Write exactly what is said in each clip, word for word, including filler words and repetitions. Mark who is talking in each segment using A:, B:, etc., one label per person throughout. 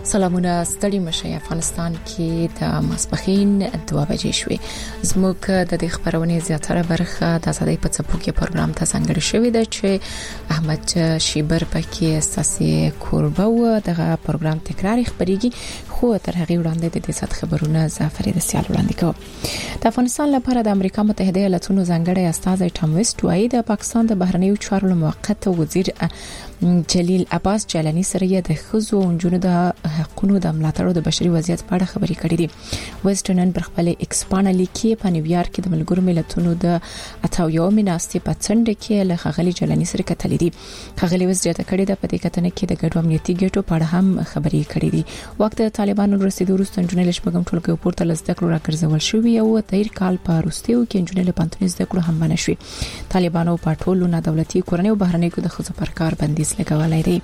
A: سلامونه ستړي مشه افغانستان کې د ماسپخین دوه بجې شوې زموږ د دې خبرونې زیاتره برخه د آزادۍ په څپو کې پروګرام ته ځانګړی شوې ده چې احمد شیبر پکې اساسي کوربه و دغه پروګرام تکراری خبريږي خو تر هغه وړاندې د دې سات خبرونه زافرید سیال وړاندې کوم د افغانستان لپاره د امریکا متحده ایالاتونو ځانګړی استازی ټام ویسټ وايي د پاکستان د بهرنیو چارو موقت وزیر جلیل عباس جلانی سره د خزو اونجونو د حقوقو د ملاتړ د بشري وضعیت په اړه خبري کړې دي ویسټرن پر خپل ایکسپانه لیکي په نیویارک کې د ملګرو ملتونو د اتاویو مناستي په څنډه کې له خغلی جلانی سره کتلې دي خغلی وس جاته کړې ده په دې کتنه کې د ګډو امنیتي ګټو په اړه هم خبري کړې دي وخت د طالبانو رسیدو وروسته جنرال شپږم ټولګي پورته لزدکړو راکړځول شوې او تیر کال په روسیو کې جنرال پانتونیز دکړو هم باندې شوې طالبانو په ټولو نه دولتي کورنۍ او بهرنۍ کو د خزو پر کار بندیز لګولای دی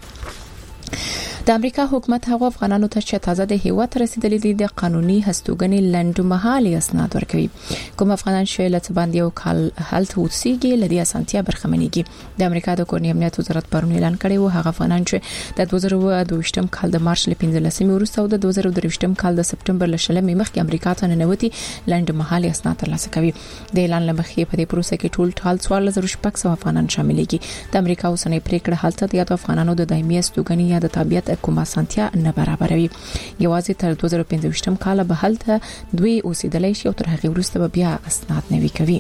A: د امریکا حکومت هغه افغانانو ته چې تازه د هیواد رسیدلې دي د قانوني هستوګنې لنډمهالي اسناد ورکوي کوم افغانان چې لته باندې یو کال حالت وڅیږي لدی اسانتیا برخمنېږي د امریکا د کورنۍ امنیت وزارت پرون اعلان کړی و هغه افغانان چې د دوه زره او دوه کال د مارچ ل پنځلسمې وروسته او د دوه زره او درې کال د سپټمبر ل شلمې مخکې امریکا ته ننوتي لنډمهالي اسناد ترلاسه کوي د اعلان لمخې په دې پروسه کې ټول ټال څوارلس زره شپږ سوه افغانان شاملېږي د امریکا اوسنۍ پریکړه حالت د افغانانو د دایمي استوګنې یا د تابعیت کومه سانتیا نه برابروي یوازې تر دوه زره پنځه کال به هلته دوی اوسېدلای شي او تر هغه وروسته بیا اسناد نوي کوي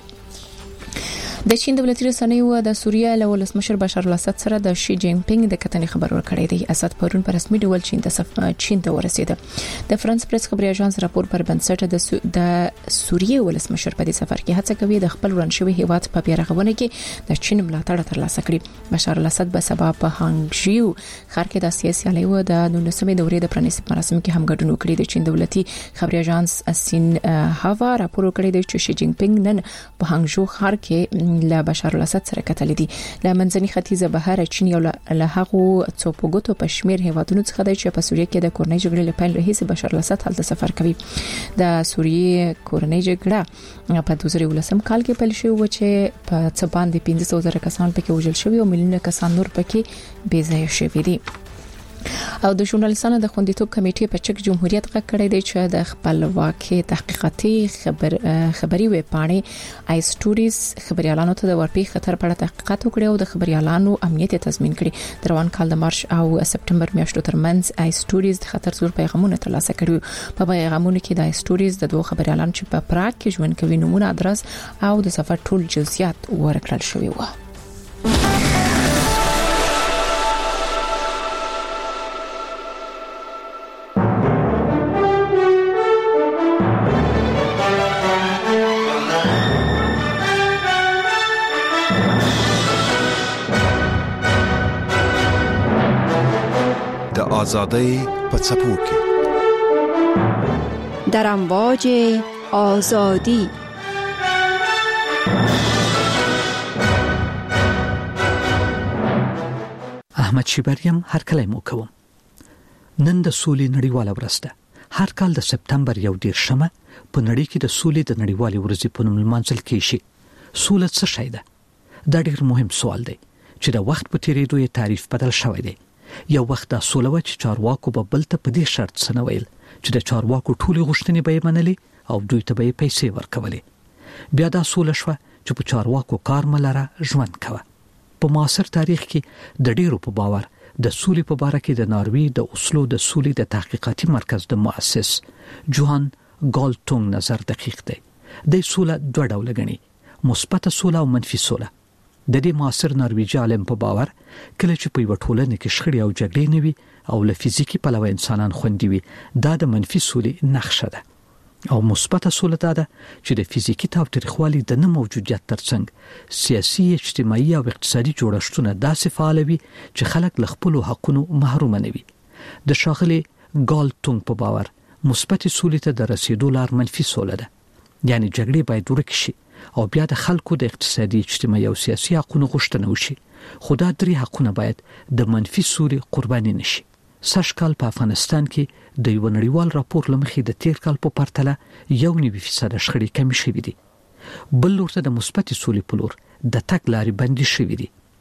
A: د چین دولتي رسنیو د سوریه له ولسمشر بشار الاسد سره د شي جین پینګ د کتنې خبر ورکړی دی اسد پرون په رسمي ډول چین ته چین ته ورسېده د فرانس پریس خبري اژانس راپور پر بنسټ د سو... د سوریه ولسمشر په دې سفر کې هڅه کوي د خپل ورانشوي هیواد په بیارغونه کې د چین ملاتړ ترلاسه کړي بشار الاسد به سبا په هانګژیو ښار کې د سیاسي الیو د نولسمې دورې د پرانیستي مراسم کې هم ګډون وکړي د چین دولتي خبري اژانس سین هاوا راپور ورکړی دی چې شي جین پینګ نن په هانګژیو ښار کې له بشار الاسد سره کتلې دي له منځني ختیځ بهر چین یو له هغه څوپګوتو په شمیر هیوادونو څخه دی چې په سوریه کې د کورنۍ جګړې لپاره رئیس بشار الاسد هلته سفر کوي د سوریه کورنۍ جګړه په دوه زره ولسم کال کې پیل شوه او چې په څه باندې پنځه سوه زره کسان پکې وژل شوي او ملیونه کسان نور پکې بې ځایه شوي دي او د ژورنالیستانو د خوندیتوب کمیټې په چک جمهوریت غږ کړی دی چې د خپلواکي تحقیقاتي خبر خبري وې پاڼې آی سټوریز خبريالانو ته د ورپی خطر په اړه تحقیقات وکړي او د خبريالانو امنیت تضمین کړي د روان کال د مارچ او سپټمبر میاشتو ترمنځ آی سټوریز د خطر زور پیغامونه ترلاسه کړي په پیغامونو کې د آی سټوریز د دوه خبريالانو چې په پراګ کې ژوند کوي نمونه ادرس او د سفر ټول جزئیات ورکړل شوی و
B: آزادی په څپو کې
C: در امواج آزادی
D: احمد شیبریم هر کله مو کوم نن د سولې نړیواله ورځ ده هر کال د سپټمبر یو دیرشمه په نړۍ کې د سولې د نړیوالې ورځې په نوم لمانځل کیږي سوله څه شی ده دا ډېر مهم سوال دی چې د وخت په تیریدو یې تعریف بدل شوی دی یو وخت د سوله و چې چارواکو به بل ته په دې شرط سنویل چې د چارواکو ټولې غوښتنې به یې منلې او دوی ته به یې پیسې ورکولې بیا دا سوله شوه چې په چارواکو کار ملره ژوند کوه په معاصر تاریخ کې د ډیرو په باور د سولې په باره کې د ناروی د اوسلو د سولې د تحقیقاتي مرکز د مؤسس جوهان ګالټونګ نظر دقیق دی د سوله دوه ډوله غني مثبت سوله او منفي سوله د دې معاصر نارویجي عالم په باور کله چې په یو ټولنه کې شخړې او جګړې نه وي او له فزیکی پلوه انسانان خوندي وي دا د منفي سولې نقشه ده او مثبت سوله ده چې د فزیکی تاوتریخوالي د نه موجودیت ترڅنګ سیاسي اجتماعي او اقتصادي جوړښتونه داسې فعال وي چې خلک له خپل حقونو محروم نه وي د شاغلي ګالټونګ په باور مثبت سولې ته د رسیدو لار منفي سوله ده یعنی جګړې باید ورک شي او بیا د خلکو د اقتصادي اجتماعي او سیاسي حقوقو غوښتنه وشي خو دا درې حقونه باید د منفي سولې قرباني نشي سږ کال په افغانستان کې د یو نړیوال راپور لمخې د تیر کال په پرتله یو نوي فیصد شخړې کم شوې دي بل لورته د مثبت سولې په لور د تګ لارې بندي شوې دي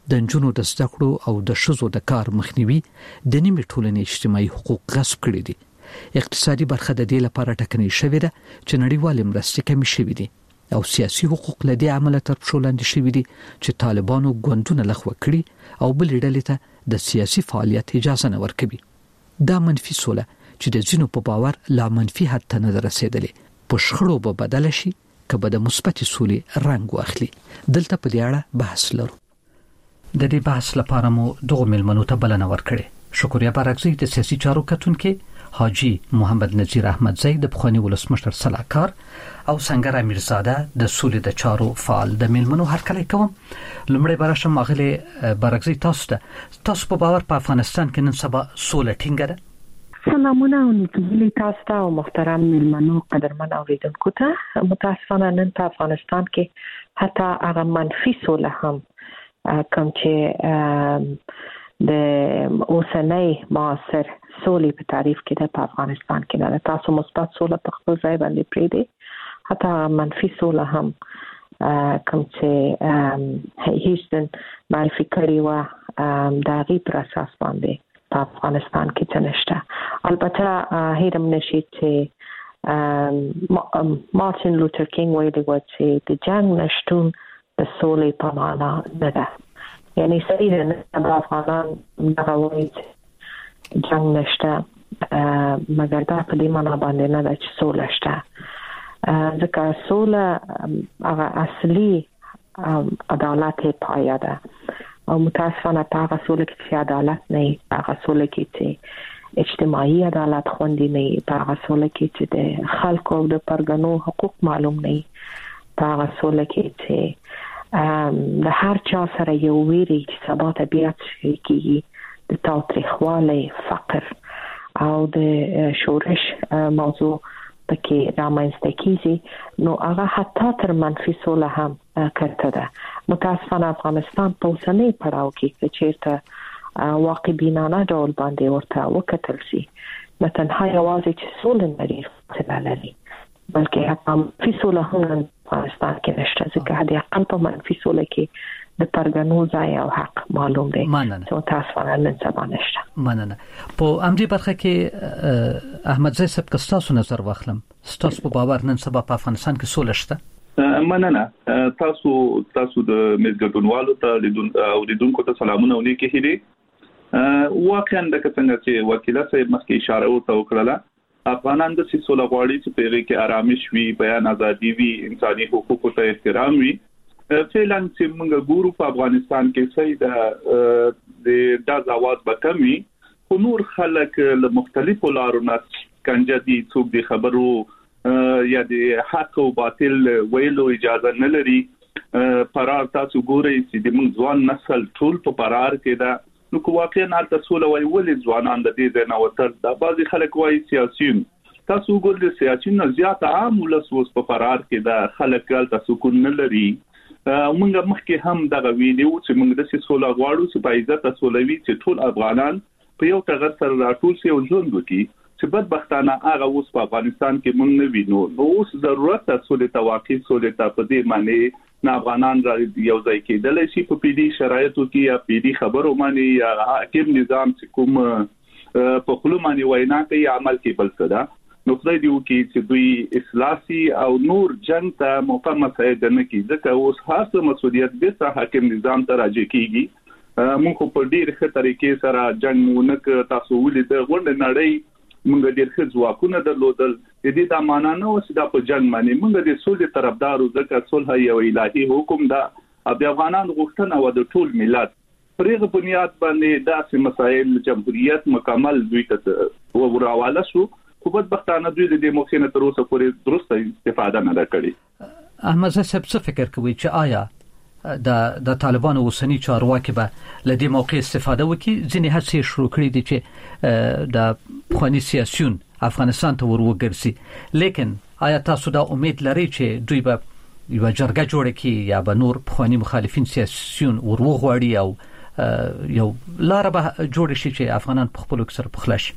D: د نجونو د زده کړو او د ښځو د کار مخنیوي د نیمې ټولنې اجتماعي حقوق غصب کړي دي. اقتصادي برخه د دې لپاره ټکنۍ شوې ده چې نړیوال مرستې کمې شوې دي او سیاسي حقوق لدی عمله تر پښو لاندې شوي دي چې طالبانو ګوندونه لغوه کړي او بل ډلې ته د سیاسي فعالیت اجازه نه ورکوي. دا منفي سوله چې د ځینو په باور لا منفي حد ته نه رسیدلې په شخړو به بدل شي کبه د مثبت سولې رنګ واخلي. دلته په دې اړه بحث لرو. د دې بحث لپاره مو دغه ملمنو ته بلنه ورکړې. شکریا بارکزی د سیاسي چارو کتونکو، حاجی محمد نذیر احمدزی د پخوانی ولسمشر صلاحکار او سنگر امیرزاده د سولې د چارو فعال. د ملمنو هرکلی کوم. لمړی براشم اغلی بارکزی تاسو ته تاسو په باور په افغانستان کې نن سبا سوله ټینګه ده؟
E: سلامونه او نیکي تاسو ته او محترم ملمنو قدرمن اوریدونکو ته. متاسفانه نن په افغانستان کې حتی هغه منفي سوله هم کوم چې د اوسنۍ معاصر سولې په تعریف کې د افغانستان کې نه تاسو مثبت سوله په خپل ځای باندې پرې دي، حتی منفي سوله هم کوم چې هیڅ معرفي کړی و د هغې پر اساس باندې په افغانستان کې څه نشته. البته هیرم نشي چې مارټین لوتر کینګ ویلي و چې د جنګ نشتون د سولې په معنا نه ده. یعنی صحیح ده د افغانان دغه وایي چې جنګ نشته، مګر دا په دې معنا باندې نه ده چې سوله شته، ځکه سوله هغه اصلي عدالت پایه ده او متاسفانه په هغه سوله کې چې عدالت نه وي، هغه سوله کې چې اجتماعي عدالت خوندي نه وي، په هغه سوله کې چې د خلکو او د پرګنو حقوق معلوم نه وي، په هغه سوله کې چې د هر چا سره یو ویری چې سبا طبیعت کېږي د تاوتریخوالي، فقر او د شورش موضوع پکې رامنځته کېږي، نو هغه حتی تر منفي سوله هم کړته ده. متاسفانه افغانستان په اوسنۍ پړاو کې چې چیرته واقع بینانه ډول باندې ورته وکتل شي، نه تنها یوازې چې سوله لري فاصله لري، بلکې حتی منفي سوله هم افغانستان کې نشته، ځکه هدي اقل په منفي سوله کې د پرګنو ځای او حق معلوم دی چې متاسفانه نن سبا نشته.
D: مننه. په امري برخه کې احمدزی صاحب که تاسو نظر واخلم، تاسو په باور نن سبا په افغانستان کې سوله شته؟
F: مننه. تاسو تاسو د مزګډونوالو ته لیدون او لیدونکو ته سلامونه ونیکي هلي. واقعا د څنګه چې وکیل صاحب مخکې اشاره وته وکړه، افغانان د سوله غواړي چې په هغه کې آرامش وي، بیان ازادي وي، انساني حقوقو ته احترام وي. فعلا چې موږ ګورو په افغانستان کې صحیح ده د داز आवाज به کمی، خو نور خلک له مختلفو لارو نه کنجه دي، څوک د خبرو یا د حق او باطل ویلو اجازه نه لري. فرار تاسو ګورئ چې د موږ ځوان نسل ټول په فرار کې ده، نو کو واقعا نالته سوله وای ولې ځوانان د دې نه وتر دا بعضي خلک وای سیاسيون، تاسو ګورئ سیاسيون زیات عام ولسوس په فرار کې ده، خلک ګل تاسو کو نه لري. موږ مخکې هم دغه ویډیو چې موږ د سوله غواړو چې په عزت سولوي چې ټول افغانان په یو ټغر سره راټول شي او ژوند وکړي، چې بدبختانه هغه اوس په افغانستان کې موږ نه وینو. نو اوس ضرورت ده سولې ته واقعي سولې ته په دې معنی نه افغانان را یو ځای کېدل شي په پیډي شرایطو کې یا پیډي خبرو باندې یا حاکم نظام چې کوم په خلو باندې وینا کوي عمل کې بل څه ده. نو خدای دې وکړي چې دوی اصلاحي او نور جنگ ته موقع مساعد نه کړي، ځکه اوس هڅه مسؤلیت به حاکم نظام ته راځي کیږي. موږ په ډیر ښه طریقې سره جنگ ونک تاسو ولې د غونډه نړۍ موږ ډیر ښه ځواکونه درلودل، د دې د معنا نه اوس د په جنگ باندې موږ د سولې طرفدارو، ځکه صلح یو الهي حکم ده. د افغانان غوښتنه و د ټول ملت پرېغه بنیاد باندې داسې مسایل جمهوریت مکمل دوی ته وراواله شو، خو بدبختانه دوی د دې موخې نه تر اوسه پورې درسته استفاده نه کړې.
D: احمد صاحب څه فکر کوي چې آیا د د طالبانو اوسنی چارواکي به لدې موقع استفاده وکړي؟ ځینې هڅې شروع کړې دي چې د پخواني سیاسيون افغانستان ته وروګرځي، لیکن آیا تاسو دا امید لرئ چې دوی به یو جرګه جوړ کړي یا به نور پخواني مخالفین سیاسيون وروغواړي او یو لار به جوړ شي چې افغانان په خپل سر پخلاش؟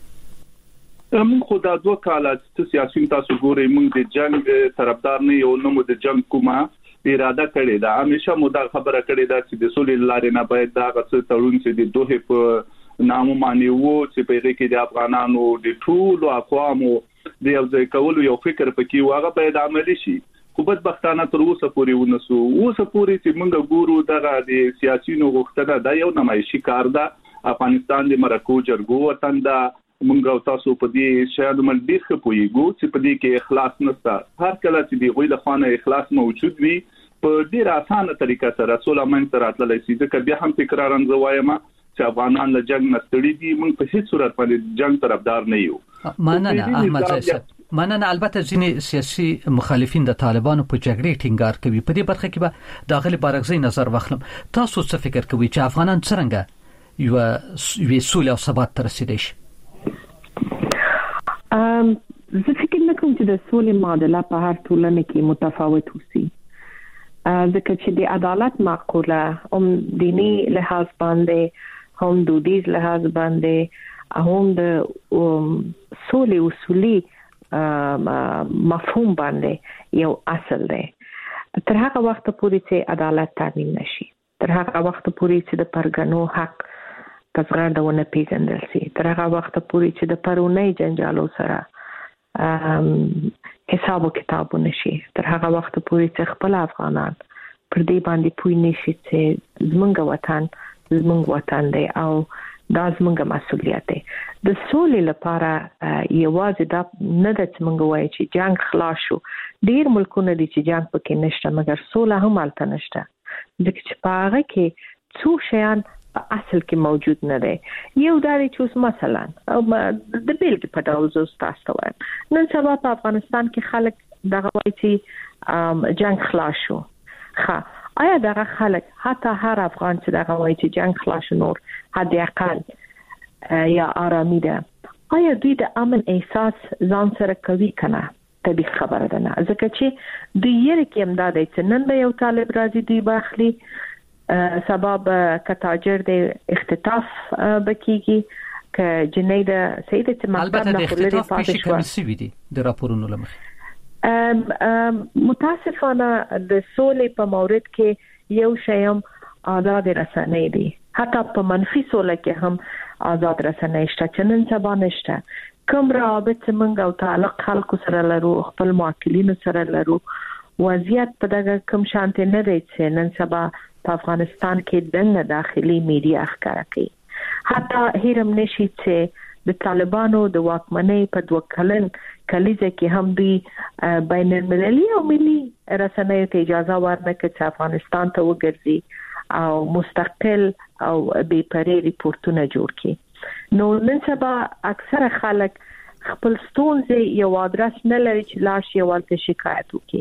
F: موږ خو دا دوه کاله چې سیاسيون تاسو ګورئ موږ د جنگ طرفدار نه یو، نو د جنگ کومه اراده کړې ده. همیشه مو دا خبره کړې ده چې د سولې لارې نه باید دا غڅ تړون چې د دوه په نامو باندې وو چې په هغه کې د افغانانو د ټولو اقوامو د یو ځای کولو یو فکر پکې واغه باید عملی شي. خو بدبختانه تر اوسه پورې ونسو. اوسه پورې چې موږ ګورو دغه د سیاسيونو غوښتنه دا یو نمایشي کار ده. افغانستان د مرکو جرګو وطن ده. موږ تاسو په دې شاید من ډیر ښه پوهیږو چې په دې کې اخلاص نشته. هر کله چې د غوی له خوانه اخلاص موجود وي په ډیر اسانه طریقه سره سوله منځ راتللی شي. ځکه بیا هم تکرارا زوایم چې افغانان له جنگ نستړي دي. موږ په هیڅ صورت باندې جنگ طرفدار نه یو.
D: مننه احمد زیات. مننه. البته ځینې سیاسي مخالفین د طالبانو په جګړې ټینګار کوي. په دې برخه کې به داخلي بارغزي نظر واخلم. تاسو څه فکر کوئ چې افغانان څنګه یو یو سوله او ثبات ته رسیدي شي؟
E: ام زه فکر نه کوم چې د سولې معادله په هر ټولنه کې متفاوت وسی. ځکه چې د عدالت معقوله هم دینی لحاظ باندې هم دودیز لحاظ باندې هم د سولې اصولي مفهوم باندې یو اصل دی. تر هغه وخت پورې چې عدالت تامین نشي، تر هغه وخت پورې چې د پرګنو حق پسغړدونه پیژندل شي، تر هغه وخت پورې چې د پرونی جنجالو سره حساب او کتاب نشي، تر هغه وخت پورې چې خپل افغانان پر دې باندې پوي نشي چې زمونږ وطن زمونږ وطن دی او دا زمونږ مسؤلیت دی. د سولې لپاره یوازې دا نه د څنګه وایي چې جنگ خلاص شو. ډیر ملکونه دي چې جنگ پکې نشته مګر سوله هم الته نشته. ځکه چې په هغه کې څو شیان اصل کې موجود نه دی. یو دا دی چې مثلا د بیلګې په ډول زه تاسو ته وایم نن سبا په افغانستان کې خلک دغه وایي چې جنگ خلاص شو. ښه آیا دغه خلک حتی هر افغان چې دغه وایي چې جنگ خلاص نور حد اقل یا آرامی ده، آیا دوی د امن احساس ځان سره کوي کنه؟ طبیعي خبره ده نه. ځکه چې دوی یې کې امداد چې نن به یو طالب راځي دوی باخلي سبب کتاجر د اختطاف بکیږي ک جنې د سید چې
D: مطلب نه خلل پاتې شو. سی وی دي د راپورونو لمخ
E: ام متاسفانه د سولې په مورد کې یو شیم آزاد رسنۍ دي. حتی په منفي سوله کې هم آزاد رسنۍ شته چې نن سبا نشته. کوم رابط څنګه او تعلق خلکو سره لرو، خپل معقلینو سره لرو، وضعیت په دغه کوم شانته نه دی چې نن سبا په افغانستان کې دنه داخلي میډیا ښکارا کوي. حتی هیرم نشي چې د طالبانو د واکمنۍ په دوه کلن کلیزه کې هم دوی بین المللي او ملي رسنیو ته اجازه ورنکړه چې افغانستان ته وګرځي او مستقل او بې پرې ریپورتونه جوړ کړي. نو نن سبا اکثره خلک خپل ستونزې یو آدرس نه لري چې لاش یو ولته شکایت وکړي.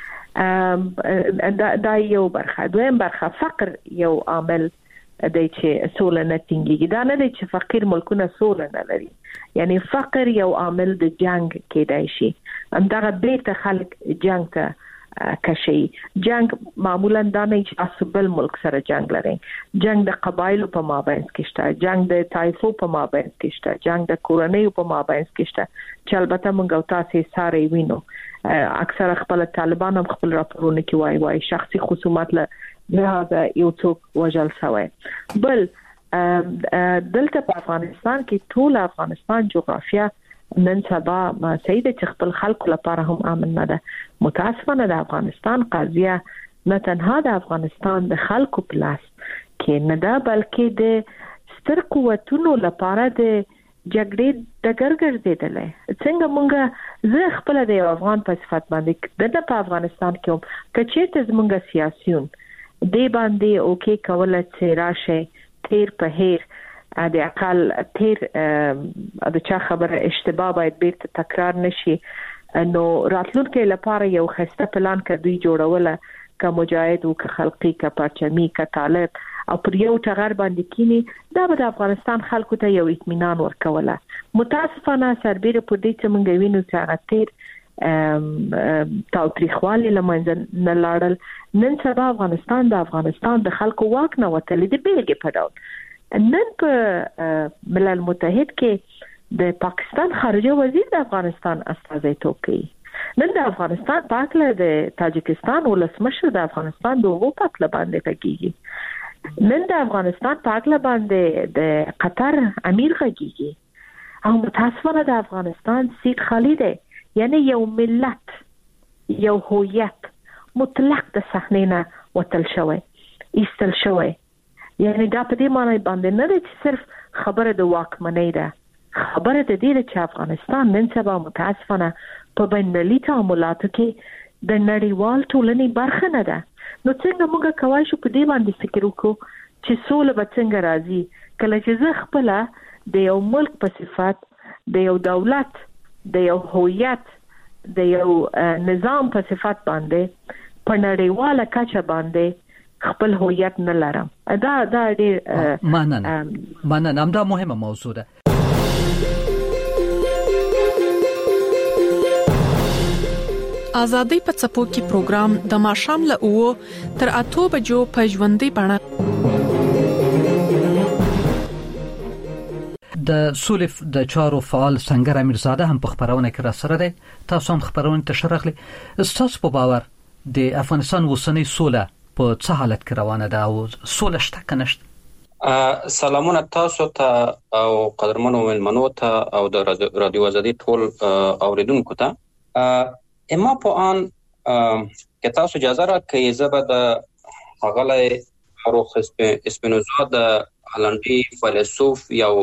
E: دا, دا یو برخه. دویم برخه فقر یو عامل دی چې سوله نه ټینګیږي. دا نه دی چې فقیر ملکونه سوله نه لري، یعنی فقر یو عامل د جنگ کېدای شي. همدغه بیرته خلک جنگ ته کشي. جنگ معمولا دا نه چې اصل ملک سره جنگ لري. جنگ د قبایلو په مابین کې شته، جنگ د طایفو په مابین کې شته، جنگ د کورنیو په مابین کې شته چې البته موږ او تاسو سره وینو. اکثر خپل طالبان هم خپل راپورونه کې وایي وایي شخصي خصومات له لهدا یو څوک وجل شوی. بل دلته په افغانستان کې ټول افغانستان جغرافیه نن سبا سیده چې خپل خلکو لپاره هم امن نه ده. متاسفانه د افغانستان قضیه نه تنها د افغانستان د خلکو په لاس کې نه ده بلکې د ستر قوتونو لپاره د جګړې د ګرګرځیدلې. څنګه مونږ زه خپل د افغان په صفت باندې د په افغانستان کې کچېته زمونږ سیاسيون دی باندې اوکي کوله چې راشه تیر په هیر د اقل تیر د چا خبره اشتباه باید بیرته تکرار نشي. نو راتلونکي لپاره یو خسته پلان کړی جوړوله ک مجاهد او ک خلقي ک پرچمي ک طالب او پر یو ټغر باندې کینی دا به د افغانستان خلکو ته یو اطمینان ورکوله. متاسفانه سربېره په دې چې موږ وینو چې هغه تیر تاوتریخوالي لمنځه نه لاړل. نن سبا افغانستان د افغانستان د خلکو واک نه وتلی دی. بیلګې په ډول نن په ملل متحد کې د پاکستان خارجه وزیر د افغانستان استازیتوب کوي. نن د افغانستان پاکله د تاجکستان ولسمشر د افغانستان د وو پاکله باندې کیږي، نن د افغانستان پاکله باندې د قطر امیر غږیږي، او متاسفانه د افغانستان سیټ خالی دی. یعنی یو ملت یو هویت مطلق د صحنې نه وتل شوی ایستل شوی. یعنی دا په دې معنی باندې نه دی چې صرف خبره د واکمنۍ ده، خبره د دې ده چې افغانستان نن سبا متاسفانه په بین‌المللي تعاملاتو کې د نړیوال ټولنې برخه نه ده. نو څنګه موږ کولی شو په دې باندې فکر وکړو چې سوله به څنګه راځي کله چې زه خپله د یو ملک په صفت، د یو دولت، د یو هویت، د یو نظام په صفت باندې په نړیواله کچه باندې خپل هویت نه لرم. دا دا ډېر
D: مننه مننه همدا مهمه موضوع ده.
G: آزادۍ په څپو کې پروګرام د ماښام له اوو تر اتو بجو په ژوندۍ بڼه
D: د سولې د چارو فعال سنگر امیرزاده هم په خبرونه کې را سره دی. تاسو هم خبرونه ته شرخلي. تاسو په باور د افغانستان وسنۍ سوله په څه حالت کې روانه ده او سوله شته کنه شته؟
H: سلامونه تاسو ته او قدرمنو ملمنو ته او د رادیو آزادي ټول اوریدونکو ته. اما په ان که تاسو اجازه راکړئ زه به د هغه فاروق اسپینوزا د هالنډي فیلسوف یو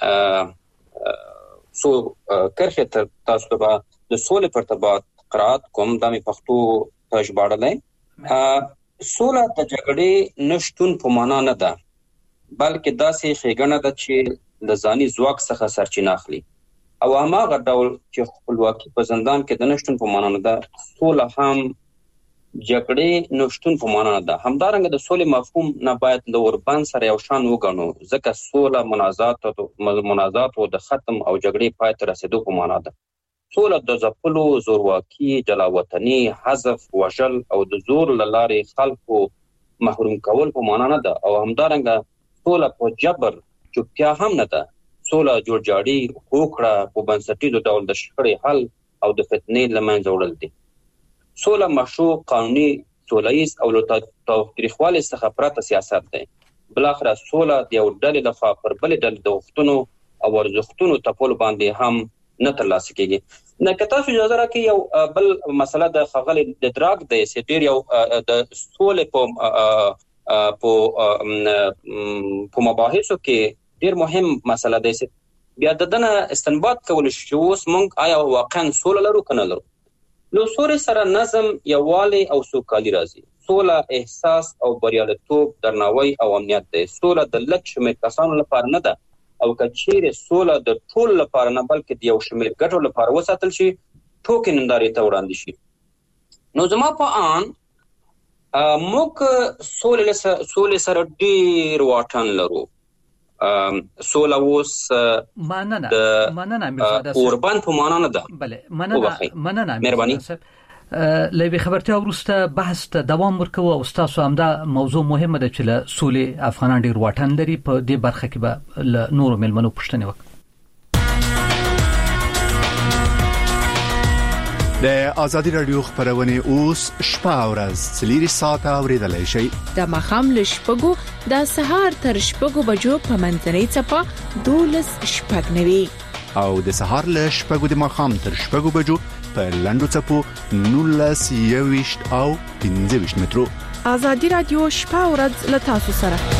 H: سو کرخه تاسو ته د سولې په ارتباط قرات کوم د می پښتو په ژباړلې. سوله د جګړې نشټون په معنا نه ده، بلکې داسې ښېګڼه ده چې د ځاني ځواک څخه سرچینه اخلي، او هغه ډول چې خپلواکي په زندان کې د نشټون په معنا نه ده، سوله هم جګړې نشټون په معنا نه ده. همدارنګه د سولې مفهوم نه باید د اوربند سره یو شان وګڼو، ځکه سوله منازعات او منازعات او د ختم او جګړې پای ته رسیدو په معنا ده. سوله د ځپلو، زورواکي، جلاوطني، حذف، وژل او د زور له لارې خلکو محروم کول په معنا نه ده. او همدارنګه سوله په جبر چوپتیا هم نه ده. سوله جوړجاړي، هوکړه، په بنسټیزو ډول د شخړې حل او د فتنې له منځه وړل دي. سوله مشروع، قانوني، سوله‌ییز او له تاوتریخوالي څخه پرته سیاست دی. بلاخره سوله د یو ډلې لخوا پر بلې ډلې د غوښتنو او ارزښتونو تپلو باندې هم نه ترلاسه کېږي. نه که تاسو اجازه راکړئ یو بل مسله د ښاغلي د دراک دی چې ډېر یو د سولې په په مباحثو کې ډېر مهم مسله دی چې بیا د دنه استنباط کول شي چې اوس موږ آیا واقعا سوله لرو که نه لرو. له سولې سره نظم، یووالی او سوکالي راځي. سوله احساس او بریالیتوب، درناوی او امنیت دی. سوله د لږ شمېر کسانو لپاره نه ده، او که چیرې سوله د ټول لپاره نه بلکې د یو شمېر ګټو لپاره وساتل شي، ټوکې نندارې ته وړاندې شي. نو زما په ان موږ سولې سره ډېر واټن لرو. سوله اوس
D: مننه مننه
H: میرزاده اوربند په معنا نه ده.
D: بله مننه مننه مهرباني. لوي خبرتیا ورسته بحث ته دوام ورکوه او تاسو هم دا موضوع مهمه ده چې له سولې افغانان ډیر واټن لري. په دې برخه کې به له نورو ملمنو پوښتنه وکړو.
B: د آزادي رادیو خبرونه اوس شپه او ورځ څلوري ساعته اوریدلای شئ.
A: د مخام له شپږو د سهار تر شپږو بجو په منځنۍ چپه دولس شپږ نوي
B: او د سهار له شپږو د مخام تر شپږو بجو په لندو چپو نولس یويشت او پنځه ویشت مترو.
G: آزادي رادیو شپه او ورځ له تاسو سره.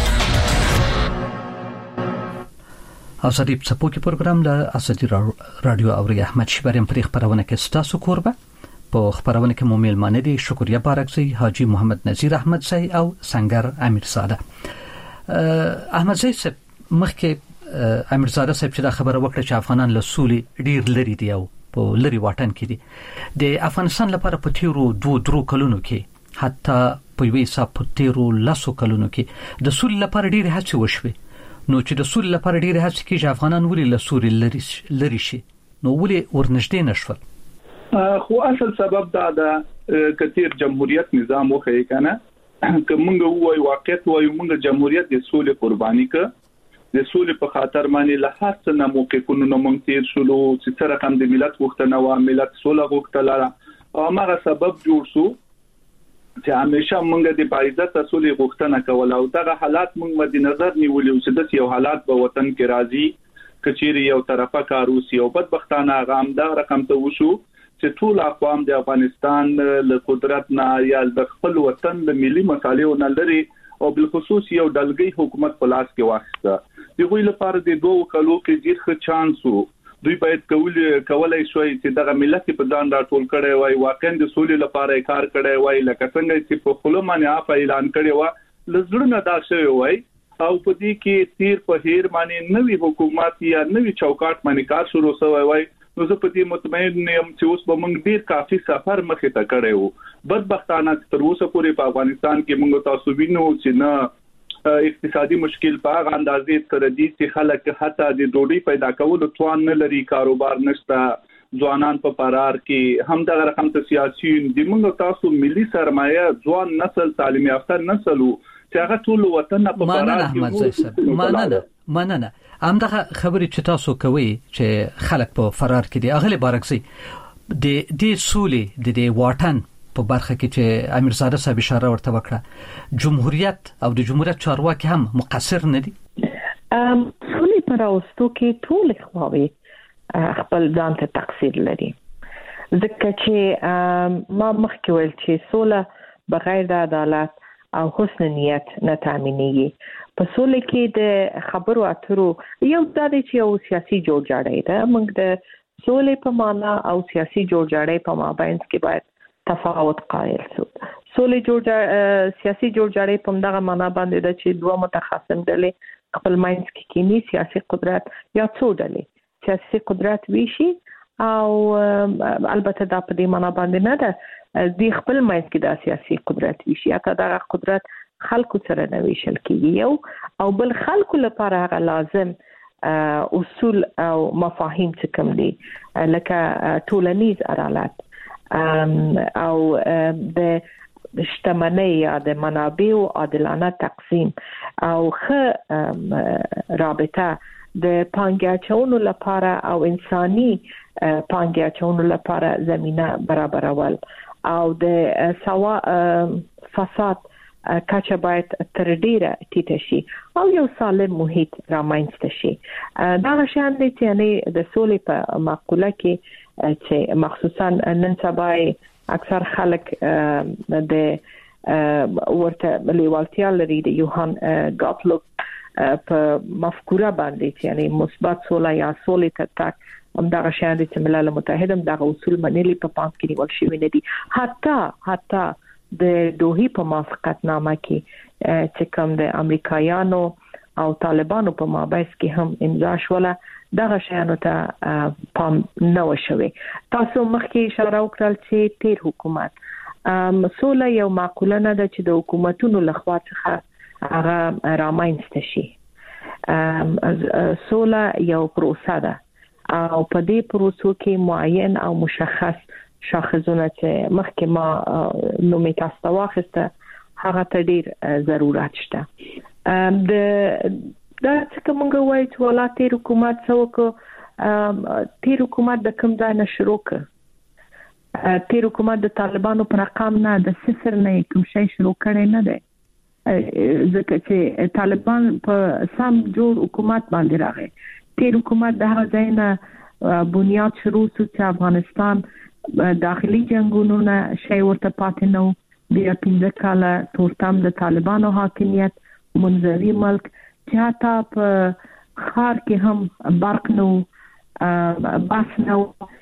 D: آزادی په پوکي پروګرام له آزادی رادیو او احمد شبرم پر خبرونه کې ستاسو کوربه په خبرونه کې مو میلمانه دي شکریا بارکزی، حاجی محمد نذیر احمدزی او سنگر امیرزاده. احمدزی صاحب مخکې امیرزاده صاحب چې دا خبره وکړه چې افغانان له سولې ډیر لري دي او په لري واټن کې دي. د افغانستان لپاره په تیرو دوه درو کلونو کې حتی په وی حساب په تیرو لاسو کلونو کې د سولې لپاره ډیر هڅې وشوي. نو چې د سولې لپاره ډېر هڅې کېږي افغانان ولې له سولې لري شي، نو ولې ورنږدې نشول؟
F: خو اصل سبب دا ده کثیر جمهوریت نظام وخی کنه که موږ وایو واقعیت وایو موږ جمهوریت د سولې قرباني ک د سولې په خاطر باندې له هر څه نه موقفونو نه مونږ تیر شولو چې سره کوم د ملت وختنه و ملت سوله غوښتله او هغه سبب جوړ شو چې همیشه موږ د پایدت اصول غوښتنه کول او دغه حالات موږ مد نظر نیولې چې د یو حالات په وطن کې راځي کچېری یو طرفه کاروسی او بدبختانه غام دا رقم ته وشو چې ټول اقوام د افغانستان له قدرت نه یا د خپل وطن د ملي مسایلو نه لري او بل خصوص یو دلګي حکومت په لاس کې واخیسته دغه لپاره د دوه کلو کې ډیر ښه چانس وو دوی باید کول کولای شوی چې دغه ملت په ځان راټول کړي وای واقعا د سولې لپاره کار کړي وای لکه څنګه چې په خپل باندې اف اعلان کړي و لزړه دا شوی وای او په دې کې تیر په هیر باندې نوې حکومت یا نوې چوکاټ باندې کار شروع شوی وای نو زه په دې مطمئن یم چې اوس به موږ ډیر کافي سفر مخې ته کړی وو بدبختانه تر اوسه پورې په افغانستان کې موږ تاسو وینو چې نه اقتصادي مشکل په هغه اندازې تر دې چې خلک حتی د ډوډۍ پیدا کولو توان نه لري کاروبار نشته ځوانان په فرار کې هم د رقم ته سیاسيون د موږ تاسو ملي سرمایه ځوان نسل تعلیم یافته نسل چې هغه ټول وطن په فرار کې
D: مننه مننه همدغه خبرې چې تاسو کوي چې خلک په فرار کې دي اغلی بارکسي د دې سولې د دې واټن په برخه کې چې امیرزاده صاحب اشاره ورته وکړه جمهوریت او د جمهوریت چارواکي هم مقصر نه دي
E: ام سولې پر اوستو کې ټول خواوي خپل ځان ته تقصیر لري ځکه چې ما مخکې ویل چې سوله بغیر د عدالت او حسن نیت نه تامینېږي په سولې کې د خبرو اترو یو د دې چې یو سیاسي جوړجاړی ده موږ د سولې په معنا او سیاسي جوړجاړی په مابین کې باید تفاوت قائل شو سولې جوړجاړی سیاسي جوړجاړی په دغه معنا باندې ده چې دوه متخاصم ډلې خپل ماینس کې کینی سیاسي قدرت یا څو ډلې سیاسي قدرت ویشي او البته دا په دې معنا باندې نه ده د خپل ماینس کې د سیاسي قدرت ویشي یا دا قدرت خلکو سره نه ویشل کیږي یو او بل خلکو لپاره هغه لازم اصول او مفاهیم چې کوم دي لکه ټولنیز عدالت او د شتمنۍ یا د منابعو عادلانه تقسیم او ښه رابطه د پانګه اچونو لپاره او انساني پانګه اچونو لپاره زمينه برابرول او د سوا فساد کچه باید تر ډیره ټیټه شي او یو سالم محیط رامنځته شي دا شان دي چې نه د سولې په مقوله کې چې مخصوصا نن سبا اکثر خلک د ورته لیوالتیا لري د یوهان ګاټلوک په مفکوره باندې چې یعنی مثبت سوله یا سولې ته تک هم دا شان دي چې ملل متحد هم دا اصول منلي په پام کې نیول شوی نه دي حتی حتی د دوحي په موافقتنامه کې چې کوم د امریکایانو او طالبانو په مابین کې هم امضا شوله دغه شیانو ته پام نه وشوي تاسو مخکې اشاره وکړل چې تیر حکومت سوله یو معقوله نه ده چې د حکومتونو لخوا څخه هغه رامنځته شي سوله یو پروسه ده او په دې پروسو کې معین او مشخص شاخصونه چې مخکې ما نومې تاسو ته واخیسته هغه ته ډیر ضرورت شته د دا چې موږ وایو چې ولاتي حکومت څوک تیر حکومت د کوم ځای نه شروع کړ تیر حکومت د طالبانو پر رقم نه د صفر نه کوم شی شروع کړي نه دی ځکه چې طالبان په سم جوړ حکومت باندې راغی تیر حکومت د هغه ځای نه بنیاد شروع شو چې افغانستان داخلي جنگونو نه شی ورته پاتې نو بیا پنځه کاله تورتم د طالبانو حاکمیت منځوي ملک چې تا په خار کې هم برق نو بس نو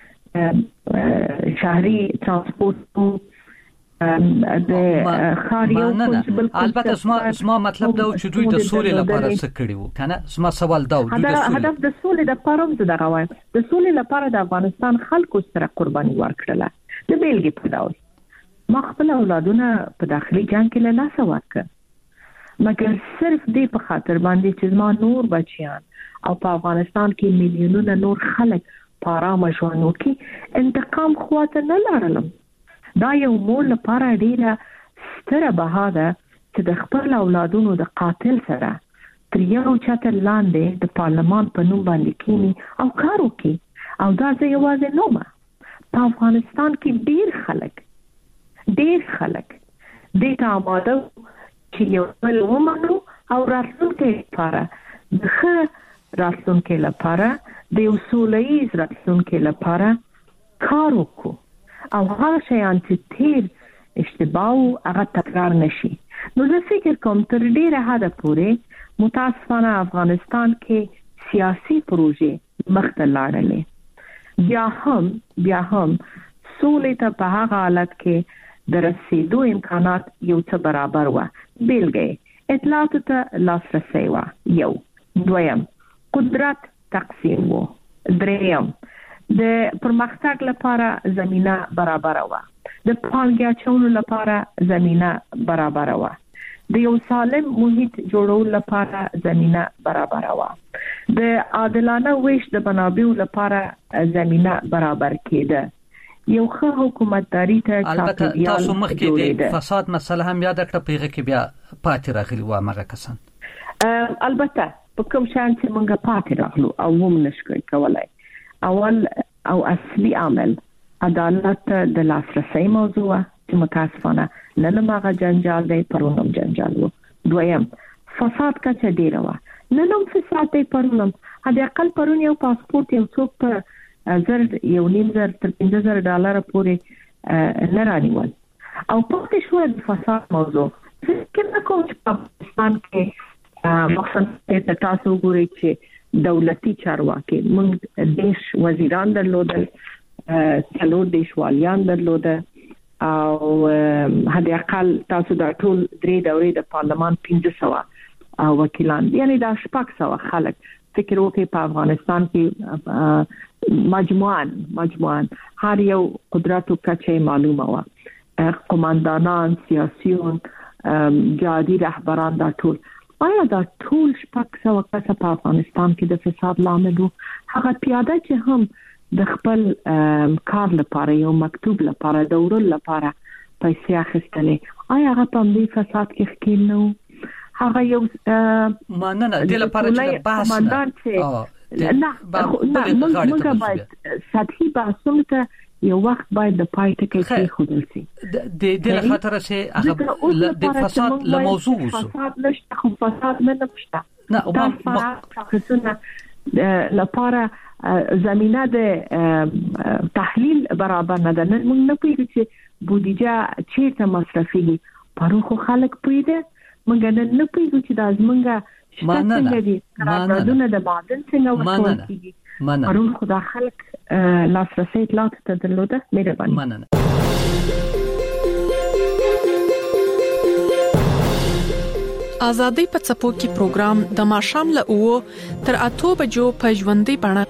E: شهري ترانسپورت د خاريو
D: البته اسما اسما مطلب دا چې دوی د سولې لپاره څه کړي وو کنه اسما سوال دا دوی د سولې
E: هدف د سولې د پروم څه دغه وای د سولې لپاره د افغانستان خلکو سره قرباني ورکړله د بیلګې په ډول ما خپل اولادونه په داخلي جنگ کې له لاسه ورکړ مګر صرف دې په خاطر باندې چې ما نور بچیان او په افغانستان کې میلیونونه نور خلک په آرامه ژوند وکړي انتقام خواته نه لرلم دا یو مور لپاره ډیره ستره بها ده چې د خپل اولادونو د قاتل سره تر یو چت لاندې د پارلمان په نوم باندې کینی او کار وکړي او دا ځای یوازې نومه په افغانستان کې ډیر خلک ډیر خلک د تاماده چې یو بل ومنو او راتلونکي لپاره د ښه راتلونکي لپاره د اصولي راتلونکي لپاره کار وکړو او هغه شیان چې تیر اشتباه هغه تکرار نشي. نو زه فکر کوم تر ډیره حد پورې متاسفانه افغانستان کې سیاسي پروژې مخته لاړلې. بیا هم بیا هم سولې ته په هغه حالت کې د رسیدو امکانات یو څه برابر و. بیلګې اطلاعاتو ته لاسرسی و. یو دویم قدرت تقسیم و. دریم د پرمختګ لپاره زمينه برابر و. د پانګې اچولو لپاره زمينه برابر و. د یو سالم محیط جوړولو لپاره زمينه برابر و. د عادلانه ویش د منابعو لپاره زمينه برابر کېده. یو ښه حکومتداري ته
D: البته تاسو مخکې د فساد مسله هم یاد کړه پیغه کې بیا پاتې راغلی و مګه کسان.
E: البته په کوم شان چې موږ پاتې راغلو او هم نشکوي کولای. اول او اصلي عامل عدالت د لاسرسي موضوع چې متاسفانه نن ماغه جنجال دی پرونم جنجال وو. دویم فساد کچه ډیر و. نن هم فساد دی پرونم هدا اقل پرون یو پاسپورت یو څوک په زر یو نیم زر تر پنځه زره ډالر پورې نه رانیول او پاتې شو د فساد موضوع. کله کوم چې په افغانستان کې مخصوص ته تاسو ګورئ چې دولتي چارواکي موږ دیش وزیران درلودل، څلور دیش والیان درلودل او هدا اقل تاسو د ټول درې دورې د پارلمان پنځه سوه وکیلان یعنی دا شپږ سوه خلک فکر وکړي په افغانستان کې مجموعاً مجموعاً هر یو قدرت او کچه معلومه و. قوماندانان، سیاسيون، جادي رهبران دا ټول آیا دا ټول شپږ سوه کسه په افغانستان کې د فساد لامل وو؟ هغه پیاده چې هم د خپل کار لپاره یو مکتوب لپاره دورو لپاره پیسې اخیستلې آیا هغه په دې فساد کې ښکیل نه وو؟ هغه یو
D: ما نه نه د لپاره چې بحث نه
E: نه موږ باید سطحي بحثونه ته یو وخت باید د پای ټکی کې خودل شي.
D: د د خاطر چې هغه د فساد له موضوع وسو
E: فساد نشته خو فساد نه نشته
D: نه او ما
E: تاسو لپاره زمينه د تحلیل برابر نه ده. موږ نه پوهیږو چې بودیجه چیرته مصرفيږي پروخو خلک پوهیده موږ نه پوهیږو چې د ازمنګه
D: ما نه
E: نه قراردادونه د معدن څنګه ورکول کیږي. پرون خدا خلک لاسرسي اطلاعات ته درلوده. مهرباني.
D: مننه.
G: ازادي په څپو کې پروګرام د ماشام له او تر اته بجو په ژوندۍ بڼه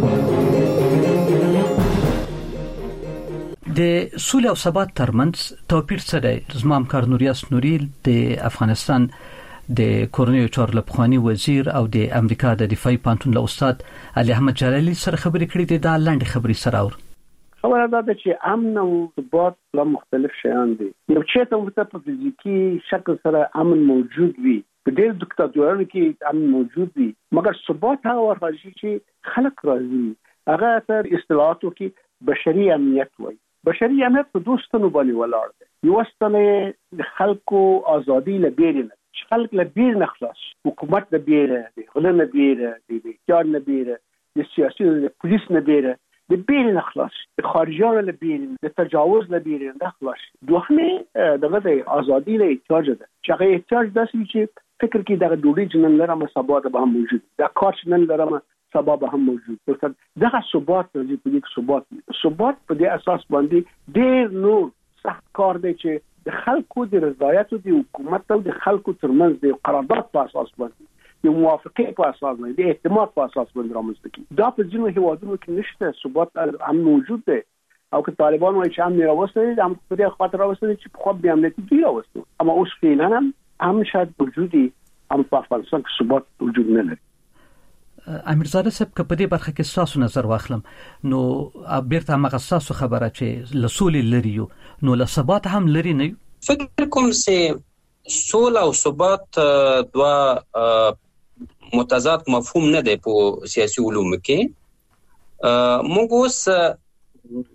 D: د سولې او ثبات ترمنځ توپیر څه دی؟ زما همکار نوریاس نوري د افغانستان د کورنیو چارو لپخوانی وزیر او د امریکا د دفاعي پانتون له استاد علي احمد جلالي سره خبرې کړې دي. دا لاندې خبرې سره اور
I: خبره ده چې امن او ثبات له مختلف شیان دي. یو چې ته په فزیکی شکل سره امن موجود وي په ډېر دیکتاتورانو کې امن موجود وي مګر ثبات هغه ورغږي چې خلک راځي هغه تر اصطلاحاتو کې بشري امنیت وایي. بشري امنیت په دوستانو باندې ولاړ دی. یو ستنه د خلکو ازادي لبیرنه خلک له بیر نه خلاص حکومت نه بیره دی غل نه بیره دی بیکار نه بیره د سیاسي د پولیس نه بیره د بیر نه خلاص د خارجيانو له بیره د تجاوز نه بیره نه خلاص. دوه دغه د ازادي له احتیاج ده چې هغه احتیاج داسې چې فکر کې دغه ډوډۍ جنن لرم سبا به هم موجود دا کار جنن لرم سبا به هم موجود. دغه ثبات د پولیټیک ثبات ثبات په دې اساس باندې ډېر نور سخت کار دی چې د خلکو د رضایت او د حکومت او د خلکو ترمنځ د قرارداد په اساس باندې د موافقه په اساس باندې د اعتماد په اساس باندې رامنځته کیږي. دا په ځینو هیوادونو کې نشته. ثبات هم موجود دی او که طالبان وایي چې هم راوستي هم په دې خاطر راوستي چې په خو بیا امنیتي دی راوستي اما اوس فعلا هم هم شاید موجودي هم په افغانستان کې ثبات وجود نه لري.
D: امیرزاده صاحب که په دې برخه کې تاسو نظر واخلم نو بیرته هغه تاسو خبره چې لسولې لري نو له ثبات هم لري نه
H: فکر کوم چې سول او ثبات دوا متضاد مفهوم نه دی په سیاسي علوم کې. موږ اوس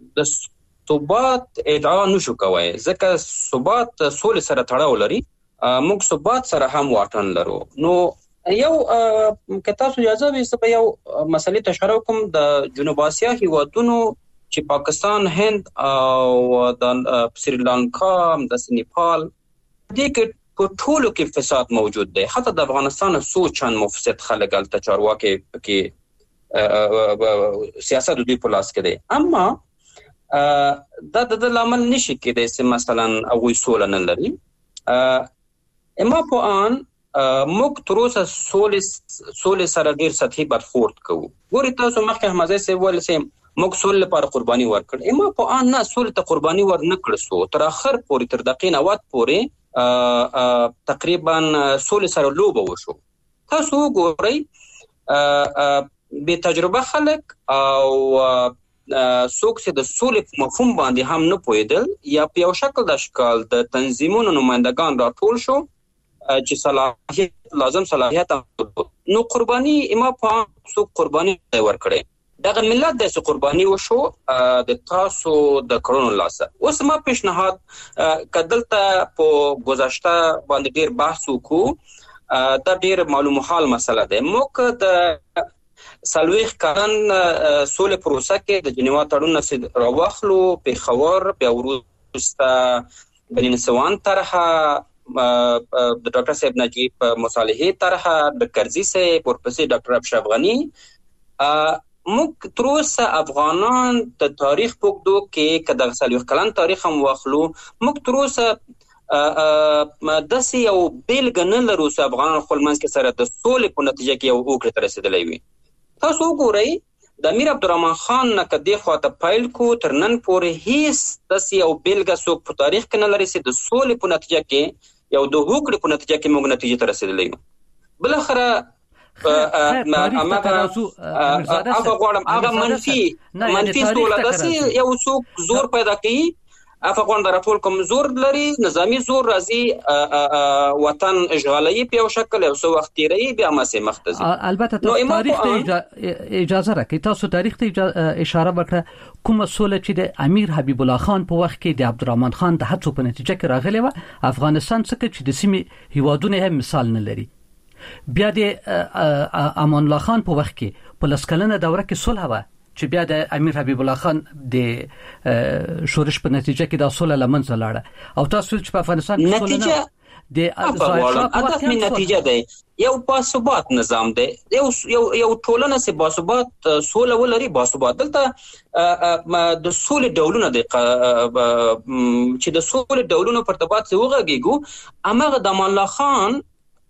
H: د ثبات ادعا نشو کوي ځکه ثبات سولې سره تړاو لري موږ ثبات سره هم واټن لرو. نو یو که تاسو اجازه وي زه یو مسلې ته اشاره کوم. د جنوب اسیا هیوادونو چې پاکستان، هند او د سریلانکا، د نیپال دې کې په ټولو کې فساد موجود دی. حتی د افغانستان سوچن مفسد خلک الته چارواکي کې سیاست دوی په لاس کې دی. اما دا د لامل نشي کېدای چې مثلا هغوی سوله نه لري. اما په ان موږ تر اوسه سولې سولې سره ډېر سطحي برخورد کوو. ګورئ تاسو مخکې احمد زی صاحب ویل چې موږ سولې لپاره قرباني ورکړ. اما په ان نه سولې ته قرباني ور نه کړ سو تر اخر پورې تر دقیقې نوات پورې تقریبا سولې سره لوبه وشو. تاسو ګورئ به تجربه خلک او څوک چې د سولې په مفهوم باندې هم نه پوهېدل یا په یو شکل د اشکال د تنظیمونو نمایندگان راټول شو چې صلاحیت لازم صلاحیت نو قرباني اما په څوک قرباني ورکړي. دغه ملت د څه قرباني وشو د تاسو د کړونو لاسه. اوس ما پیشنهاد کدلته په گذشته باندې ډیر بحث وکړو. دا ډیر معلومه حال مسله ده. موږ د سلويخ کارن سولې پروسه کې د جنیوا تړون نه راوخلو پیښور بیا وروسته بني نسوان طرحه د ډاکټر صاحب نجیب مصالحه طرحه د کرزي صاحب ورپسې ډاکټر ابشر افغاني. موږ تر اوسه افغانان د تاریخ په اوږدو کې که د سلويخ کلن تاریخ هم واخلو موږ تر اوسه داسې یو بیلګه نه لرو چې افغانان خپل منځ کې سره د سولې په نتیجه کې یو هوکړې ته رسېدلی وي. تاسو وګورئ د امیر عبدالرحمن خان نه که دې خواته پیل کو تر نن پورې هیڅ داسې یو بیلګه څوک په تاریخ کې نه لري چې د سولې په نتیجه کې یو د هوکړې په نتیجه کې موږ نتیجې ته رسېدلی یو. بالاخره هغه غواړم هغه منفي منفي سوله داسې یو څوک زور پیدا کوي افغان در ټول کوم زور لري نظامی زور راځي وطن اشغالي په یو شکل او سو وخت تیری بیا مسه مختزي.
D: البته تاریخ ته اجازه راکړئ تاسو تاریخ ته اشاره وکړه کومه سوله چې د امیر حبیب الله خان په وخت کې د عبدالرحمن خان د هڅو په نتیجه کې راغلی و افغانستان څخه چې د سیمې هیوادونه هم مثال نه لري. بیا د امان الله خان په وخت کې په لسکلنه دوره کې صلح و چې بیا د امیر حبیب الله خان د شورش په نتیجه کې د صلح لمنځه لاړه او تاسو چې په افغانستان کې
H: نتیجه
D: د
H: هدف می نتیجه ده یو باثبات نظام ده یو یو یو ټولنه چې باثبات سوله ولري باثبات دلته د سولې ډولونه دي چې د سولې ډولونو په ارتباط سره وغږیږو امغه د امان الله خان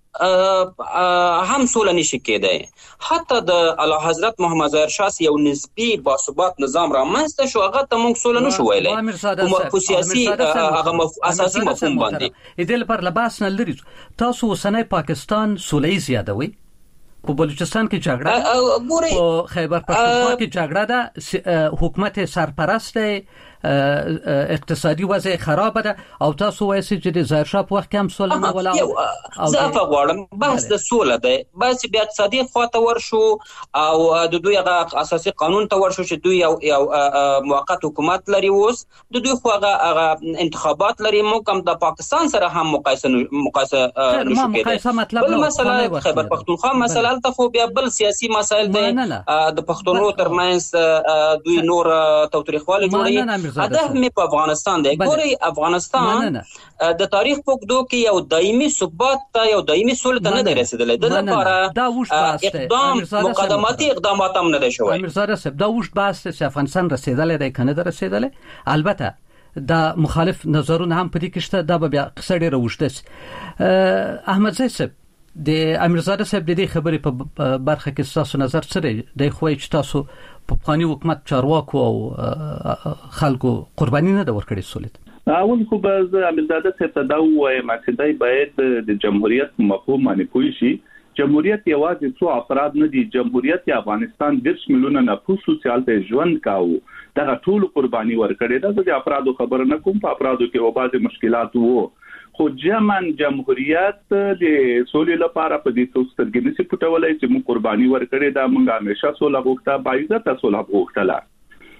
H: هم سوله نشي کېدای. حتی د اعلی حضرت محمد ظاهر شاه یو نسبی باثبات نظام را منځته شو هغه ته موږ سوله نشو ویلای په سیاسي هغه اساسي مفهوم باندې.
D: ایدل پر لباس نه لري تاسو وسنۍ پاکستان سولې زیادوي په بلوچستان کې جګړه او خیبر پختونخوا کې جګړه ده حکومت سرپرست اقتصادي وضع خراب ده او تاسو وایئ چې د ظاهر شاه په وخت کې هم سوله نه ولا
H: زه غواړم بحث د سوله ده بس بیا اقتصادي خواته ورشو او د دوی هغه اساسي قانون ته ورشو چې دوی یو یو موقت حکومت لري اوس د دوی خو هغه انتخابات لري موږ هم د پاکستان سره هم مقایسه مقایسه نشو کېدای. بل مثلا خیبر پختونخوا مثلا البته خو بیا بل سیاسي مسایل دي د پښتونو ترمنځ دوی نور توتریخواله جوړي هدف می په افغانستان دی. ګوري افغانستان د تاریخ په اوږدو کې یو دایمي ثبات ته یو دایمي سولې ته نه دی رسیدلی. د لپاره اقدام مقدماتي اقدامات هم نه دی شوی.
D: امیرزاده صاحب دا وشت بحث چې افغانستان رسیدلی دی کنه در رسیدلی البته دا مخالف نظرونه هم پدې کې شته دا به بیا قصه ډیره وشته. احمد زی صاحب د امیرزاده صاحب د دې خبرې په برخه کې تاسو نظر څه دی؟ د خو چې تاسو په پخواني حکومت چارواکو او خلکو قرباني نه ورکړي سولې
F: اول خو به امیرزاده صاحب ته دا وایم چې دای باید د جمهوریت مفهوم باندې پوه شي. جمهوریت یوازې څو افراد نه دي. جمهوریت افغانستان دیرش میلیونه نفوس سوسیال ته ژوند کاوه دا ټول قرباني ورکړي. دا د افرادو خبر نه کوم په افرادو کې وباده مشکلات وو خو جمن جمهوریت د سولې لپاره په دې څو سترګې نشي پټولای چې موږ قرباني ورکړي دا موږ همیشه سوله غوښته باعزت سوله غوښتله.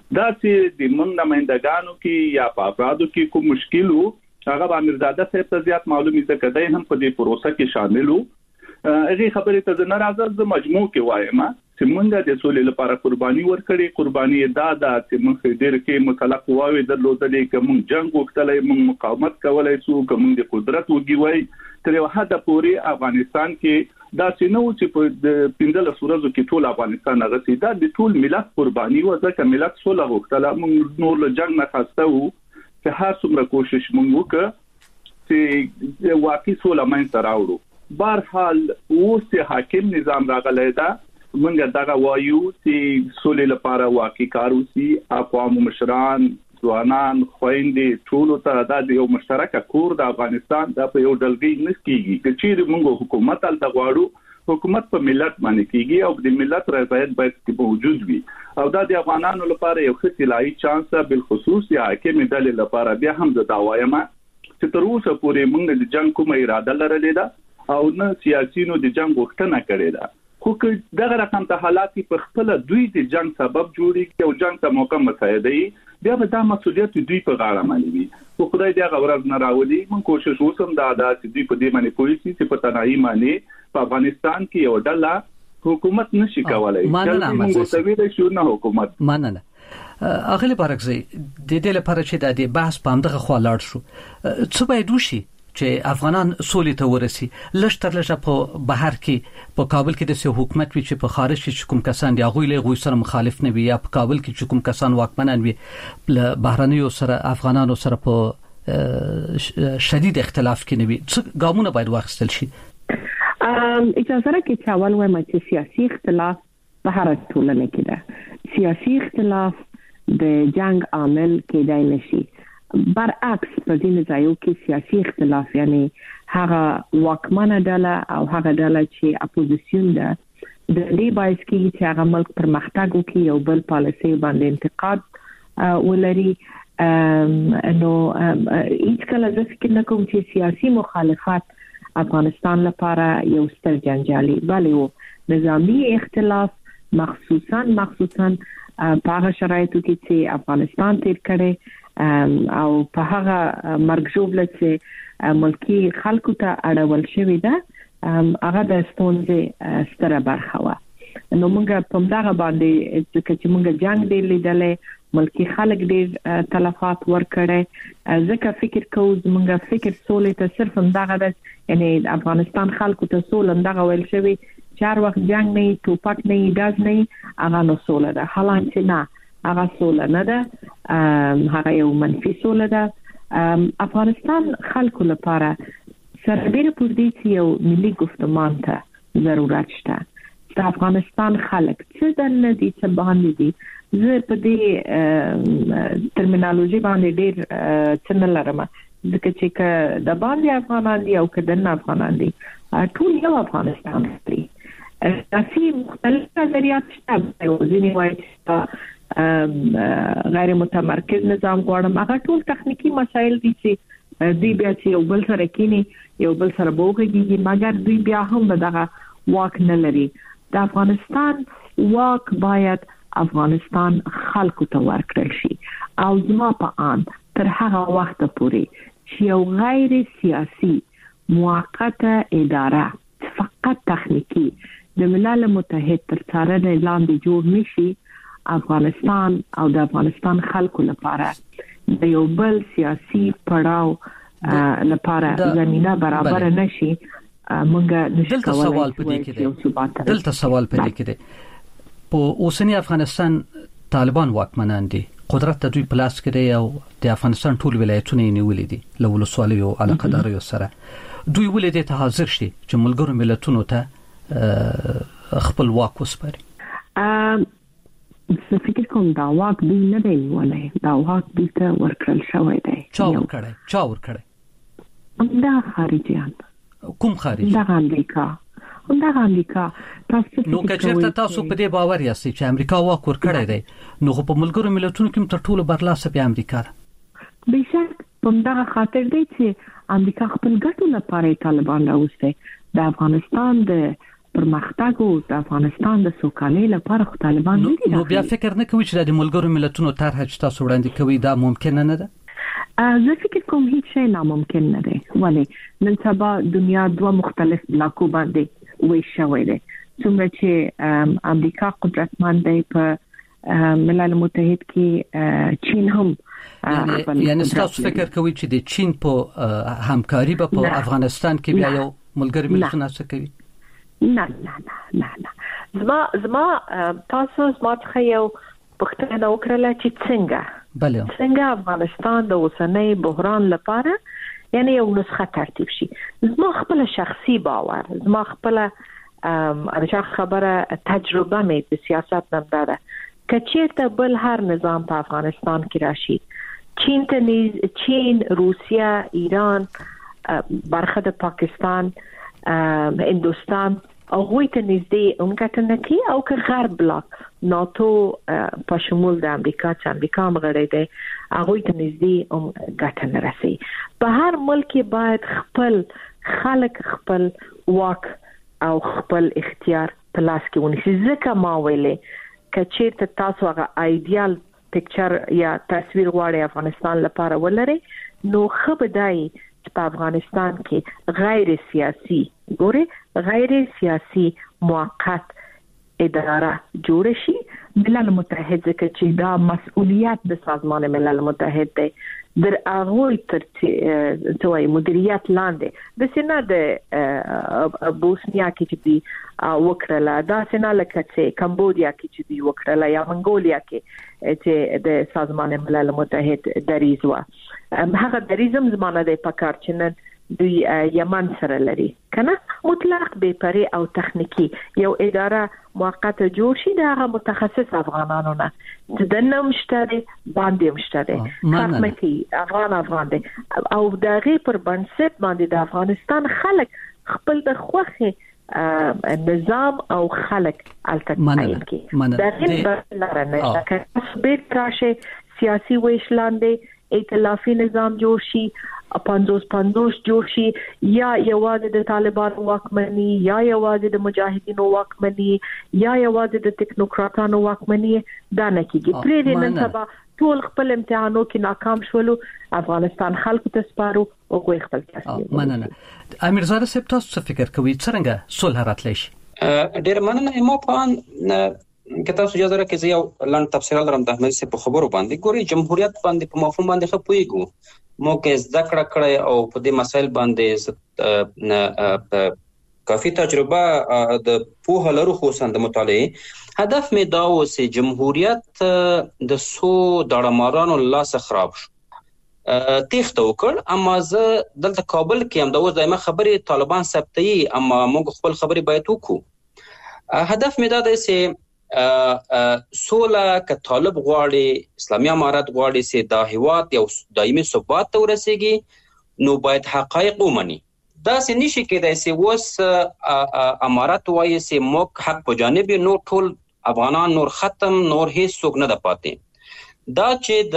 F: دا چې د موږ نمائندګانو کې یا په افرادو کې کوم مشکل وو هغه به امیرزاده صاحب ته زیات معلومي ځکه دی هم په دې پروسه کې شامل وو. هغه خبرې ته نه راځم د مجموع کې وایم چې موږ د سولې لپاره قرباني ورکړې. قرباني دا ده چې موږ ډېر کې مطلق قواوې درلودلې، کوم جنگ وکړلې، موږ مقاومت کولای شو، کوم د قدرت وګوي تر یو حد پورې افغانستان کې دا سينو چې په پندله سورزو کې ټول افغانستان غسي دا د ټول ملت قرباني و ځکه ملت سوله وکړه. موږ نور له جنگ نه خسته وو چې هر څومره کوشش موږ وکړ چې واقعي سوله منځ راوړو. بهرحال اوس حاکم نظام راغلی دا موږ دغه وایو چې سولې لپاره واقعي کار وسی، اقوام مشران، ځوانان، خويندې ټول ته دا د یو مشترک کور د افغانستان د په یو ډلګي نسکیږي چې موږ حکومت ال تغواړو حکومت په ملت باندې کیږي او د ملت رضایت باید موجود وي او دا د افغانانو لپاره یو ښه طلایي چانس ده. بالخصوص یا حاکم دلې لپاره بیا هم د داوایم چې تر اوسه پورې موږ د جنگ کومه اراده لرلې ده او نه سیاسيونو د جنگ وختنه کړې ده. خو که دغه رقم ته حالات په خپل دوی د جنگ سبب جوړي او جنگ ته موقع مساعدي بیا به دا مسؤلیت دوی په غاړه باندې وي. خو خدای دې هغه ورځ نه راولي. موږ کوشش وکړو دا د دوی په دې باندې کوی چې په تنهایی باندې په افغانستان کې یو ډله حکومت نشي کولای. موږ ته ویل شو نه حکومت
D: مننه. اغلی بارکزی د دې لپاره چې د بحث په همدغه خوا لاړ شو څه باید وشي چې افغانان سولې ته ورسي؟ لږ تر لږه په بهر کې په کابل کې د سیاسي حکومت وی چې په خارج کې کوم کسان دی هغه له غوي سره مخالف نه وي یا په کابل کې کوم کسان واکمنان وي له بهرنیو سره افغانانو سره په شدید اختلاف کې نه وي. څه ګامونه باید واخیستل شي؟
E: ام اجازه راکړئ چې اول وایم چې سیاسي اختلاف په هر ټولنه کې ده. سیاسي اختلاف د جنگ عامل کېدای نشي. برعکس په دې ځایو کې سیاسي اختلاف یعنی هغه واکمنه ډله او هغه ډله چې اپوزیشن ده د دې باعث کې چې هغه ملک پرمختګ وکړي او بل پالیسي باندې انتقاد ولري. نو هیڅ کله ځکه کې نه کوم چې سیاسي مخالفت افغانستان لپاره یو ستر جنجالي بلې وو نظامی اختلاف مخصوصا مخصوصا په هغه شرایطو کې چې افغانستان تیر کړي او په هغه مرګ ژوبله چې ملکی خلکو ته اړول شوی ده هغه د ستونزې ستره برخه و. نو موږ په دغه باندې چې موږ جنگ دی لیدلې ملکی خلک ډېر تلفات ورکړي ځکه فکر کوو موږ فکر سولې ته صرف دغه د یعنی افغانستان خلکو ته سولې دغه ویل شوی چار وخت جنگ نه توپک نه ګاز نه هغه نو سولې ده. حالانکه نه هغه سولې نه ده، هغه یو منفي سولې ده. افغانستان خلکو لپاره سربېره پر دې چې یو ملي گفتمان ته ضرورت شته. د افغانستان خلک څه دنه دي څه باندې دي زه په دې ترمینالوژي باندې ډېر څه نه لرم ځکه چې د باندې افغانان دي او کدن افغانان دي ټول یو افغانستان دي. تاسو مختلف نظریات شته ځینې وایي غیر متمرکز نظام غواړم هغه ټول تخنیکی مسایل دي چې دوی بیا چې یو بل سره کینی یو بل سره بوغږي مګر دوی بیا هم دغه واک نه لري. د افغانستان واک باید افغانستان خلکو ته ورکړل شي او زما په آن تر هغه وخت پورې چې یو غیر سیاسي موقته اداره فقط تخنیکی د ملل متحد تر څارنې لاندې جوړ نشي افغانستان او د افغانستان خلکو لپاره د یو بل سیاسي پړاو لپاره زمينه برابر نشي. مونږ نشو
D: کولای چې دلته سوال پدې کې دی په اوسنی افغانستان طالبان واکمنان دي قدرت د دوی په لاس کې دی او د افغانستان ټول ولایتونه یې نیولې دي له ولسوالیو علاقدارو سره دوی ولې د ته حاضر شي چې ملګرو ملتونو ته خپل واک وسپاري.
E: زه فکر کوم دا واک دوی نه دی نیولای دا واک دوی ته ورکړل شوی دی.
D: چا ورکړی چا ورکړی؟
E: دا خارجيان.
D: کوم خارجي؟
E: دا امریکا. دا امریکا تاسو
D: نو کچېرته تاسو په دې باور یاستئ چې امریکا واک ورکړی دی نو په ملګرو ملتونو کې تر ټولو برلاسه په امریکا ده.
E: بشک په دغه خاطر دی چې امریکا خپل ګټو لپاره طالبان راوستي د افغانستان د پرمختګ او د افغانستان د سوکالۍ لپاره طالبان
D: نو,
E: دي.
D: نو بیا فکر نه کوي چې د ملګرو ملتونو طرح چې تاسو وړاندې کوي دا ممکن نه ده؟
E: زه فکر کوم هیڅ شی ناممکن نه دی. ولی نن سبا دنیا دوه مختلف بلاکو باندې ویش شوی دی. څومره چې امریکا قدرتمند دی په ملل متحد کې، چین هم
D: یعنی یعنی تاسو فکر کوي چې د چین په همکاري به په افغانستان کې بیا یو ملګری ملتونه څه کوي؟
E: نه نه نه نه نه زما زما تاسو زما څخه یو پښتنه وکړه چې څنګه
D: بله
E: څنګه افغانستان د اوسنۍ بحران لپاره یعنی یو نسخه ترتیب شي. زما خپل شخصي باور، زما خپل ارجح خبره تجربه مې په سیاست نه ده چې چیرته بل هر نظام په افغانستان کې راشي، چین ته چین، روسیا، ایران، برخه د پاکستان، هندوستان او غوی ته نږدې اونګټنه کی او که غرب بلاک ناتو په شمول د امریکا چې امریکا مغړې ده هغه ته نږدې اونګټنه راسي. په هر ملک باید خپل خلک خپل واک او خپل اختیار په لاس کې ونیسي. ځکه ما ویلې چې ته تاسو هغه ایډیال پکچر یا تصویر غواړئ افغانستان لپاره ولرئ، نو خبردای په افغانستان کې غیر سیاسي ګوري غیر سیاسي موقت اداره جوړ شي. ملل متحد ځکه چې دا مسؤلیت د سازمان ملل متحد دی، در هغه تر توای مدیریت لاندې د سینا د بوسنیا کې چې دی وکړه، دا سینا لکه چې کمبودیا کې چې دی وکړه یا منګولیا کې چې د سازمان ملل متحد دریز و. هغه دریزم زمانه د پکار چې نن دوی یمن سره لري کنه مطلق بے پرې او تخنیکی یو اداره موقته جوړ شي د هغه متخصص افغانانو نه چې د نمشتري باندې مشتري خدمتي افغان افغان دي او دغه پر بنسټ باندې د افغانستان خلک خپل د خوخه نظام او خلک التقایم کی دغه لرنه چې بیت راشه سیاسي ویشلاندې ائتلافي نظام جوړ شي، پندوس پندوس جوړ شي، یا یوازې د طالبانو واکمني یا یوازې د مجاهدینو واکمني یا یوازې د ټیکنوکراتانو واکمني دا نه کیږي. پرې دې نن سبا ټول خپل امتحانو کې ناکام شولو، افغانستان خلکو ته سپارو او غوښ خپل تصمیم.
D: مننه. امیرزاده صاحب تاسو څه فکر کوئ څنګه صلح راتلی شي؟
H: ډېر مننه. ما په که تاسو اجازه راکړئ زه یو لنډ تفصیل لرم د احمدي صاحب په خبرو باندې. ګوري جمهوریت باندې په مفهوم باندې ښه پوهیږو، موږ زده کړه کړې او په دې مسایل باندې کافي تجربه د پوهه لرو، خصوصا د مطالعه. هدف مې دا و چې جمهوریت د سو داړمارانو لاس خراب شو، تیښته وکړ. اما زه دلته کابل کې هم د اوس دایمه خبرې طالبان ثبتوي، اما موږ خپل خبرې باید وکړو. هدف مې دا دی چې سوله که طالب غواړي، اسلامي امارت غواړي چې دا هیواد یو دایمي ثبات ته ورسیږي، نو باید حقایق ومني. داسې نشي کېدای چې اوس امارت وایي چې موږ حق په جانب نور ټول افغانان نور ختم، نور هیڅ څوک نه ده پاتې. دا چې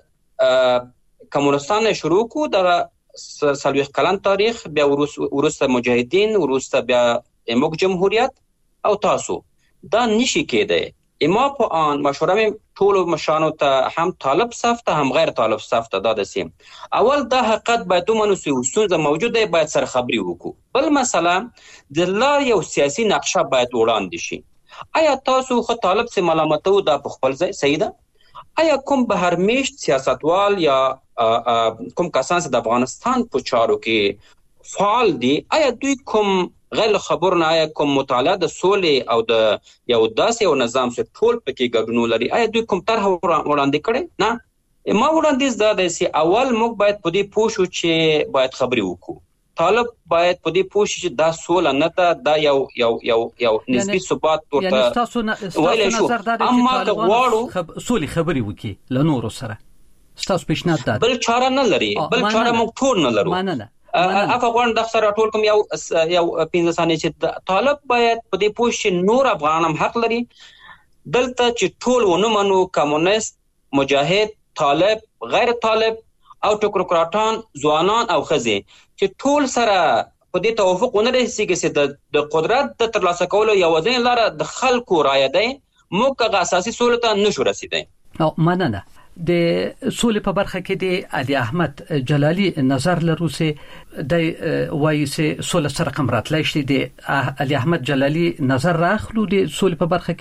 H: د کمونستان شروع کو د څلوېښت کلن تاریخ، بیا وروسته مجاهدین، وروسته بیا موږ جمهوریت او تاسو، دا نشي کېدای. اما په آن مشوره مې ټول مشانو ته هم طالب صف ته هم غیر طالب صف ته دا دسیم اول دا حقیقت باید ومنو چې ستونزه موجوده باید سره خبري وکړو. بل مسله د لار یو سیاسي نقشه باید وړاندې شي. آیا تاسو خو طالب سه ملامتو دا په خپل ځای صحیح ده؟ آیا کوم بهرمیشت سیاستوال یا کوم کسان د افغانستان په چارو کې فعال دي، آیا دوی کوم غیر خبر نه، آیا کوم مطالعه د سولې او د یو داسې یو نظام چې ټول پکې ګډون لري، آیا دوی کوم طرح وړاندې کړي؟ نه. ما وړاندیز دا دی چې اول موږ باید په دې پوه شو چې باید خبرې وکړو. طالب باید په دې پوه شي چې دا سوله نه ده، دا یو یو یو یو نسبي ثبات ورته
D: یعنی تاسو نظر دا دی چې طالبان سولې خبرې وکړي له نورو سره. تاسو پیشنهاد ده
H: بل چاره نه لري، بل چاره موږ ټول نه لرو.
D: مننه.
H: اګه غوړ د سره ټول کوم یو یو پنځه ثانیې چې طالب باید په دې پوه شي نور افغانان حق لري دلته چې ټول ونه منو، کمونیست، مجاهد، طالب، غیر طالب او ټیکنوکراتان، ځوانان او ښځې چې ټول سره په دې توافق ونه رسیږي چې د قدرت د ترلاسه کولو یو ځین لاره د خلکو رایه دی موږ هغه اساسي سولې ته نشو رسیدای.
D: او مننه. د سولې په برخه کې د علي احمد جلالي نظر لرو سه د وایي سه سولې سره کوم راتلای شي. د علي احمد جلالي نظر راخلو د سولې په برخه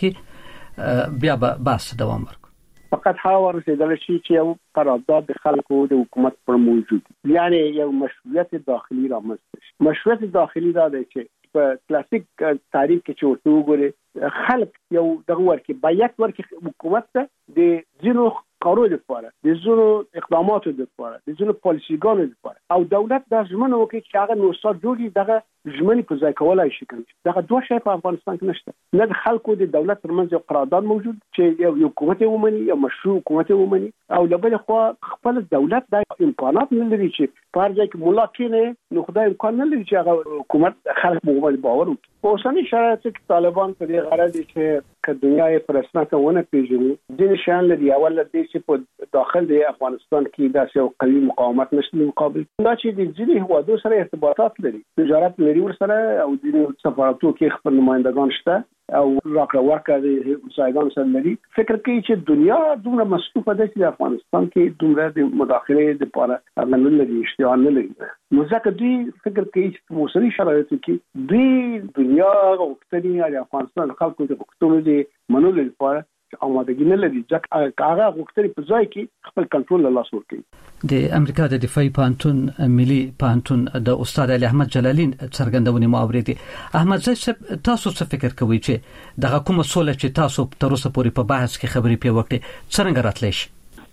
D: کې بیا به بحث دوام ورکړو.
I: فقط ها ورسېدل شي چې یو قرارداد د خلکو د حکومت پر موجود یعنی یو مشروعیت داخلي رامنځته شي. مشروعیت داخلي دا دی چې په کلاسیک تاریخ کې چې ورته وګورئ خلک یو دغه ورکه بیعت ورکه حکومت ته د زینو قانون لپاره د زینو اقداماتو لپاره د زینو پالیسیګانو لپاره او دولت د ژمنو وکړي چې هغه نو څو جوړي دغه ژمنې په ځای کولای شي کوي. دغه دوه شی په افغانستان کې نشته. نه د خلکو د دولت ترمنځ یو قرارداد موجود چې یو حکومت ومني یو مشروع حکومت ومني او لبل خو خپل دولت د امکانات نه لري چې په هر ځای کې مولا کینه نو خدای امکان نه لري چې هغه حکومت خلک مو باور وکړي. په اوسنۍ شرایطو کې طالبان په دې غرض چې که دنیا یې پر اسناد ونه پیژني ځینې شیان لري. اول د دې چې په داخل د افغانستان کې داسې یو قوي مقاومت نشته مقابل دا چې د ځینې هوادو سره ارتباطات لري تجارت لري ورسره او د سفارتو کې خپل نمائندگان شته او راکړه ورکړه د مساعدان سره لري. فکر کوي چې دنیا دومره مصروفه ده چې افغانستان کې دومره د مداخله لپاره هغه نه لري اشتیا نه لري. نو ځکه دوی فکر کوي چې په اوسنۍ شرایطو کې دوی دنیا غوښتنې د افغانستان خلکو د غوښتنو د منلو لپاره آمادګي نه لري ځکه هغه غوښتنې په ځای کې خپل کنټرول له لاس ورکوي.
D: د امریکا د دفاعي پانتون ملي پانتون د استاد علي احمد جلالي څرګندونې مو اوریدي. احمد زاهد تاسو څه فکر کوئ چې دغه کومه سوله چې تاسو تر اوسه پورې په بحث کې خبرې پی وکړي څنګه راتلی شي؟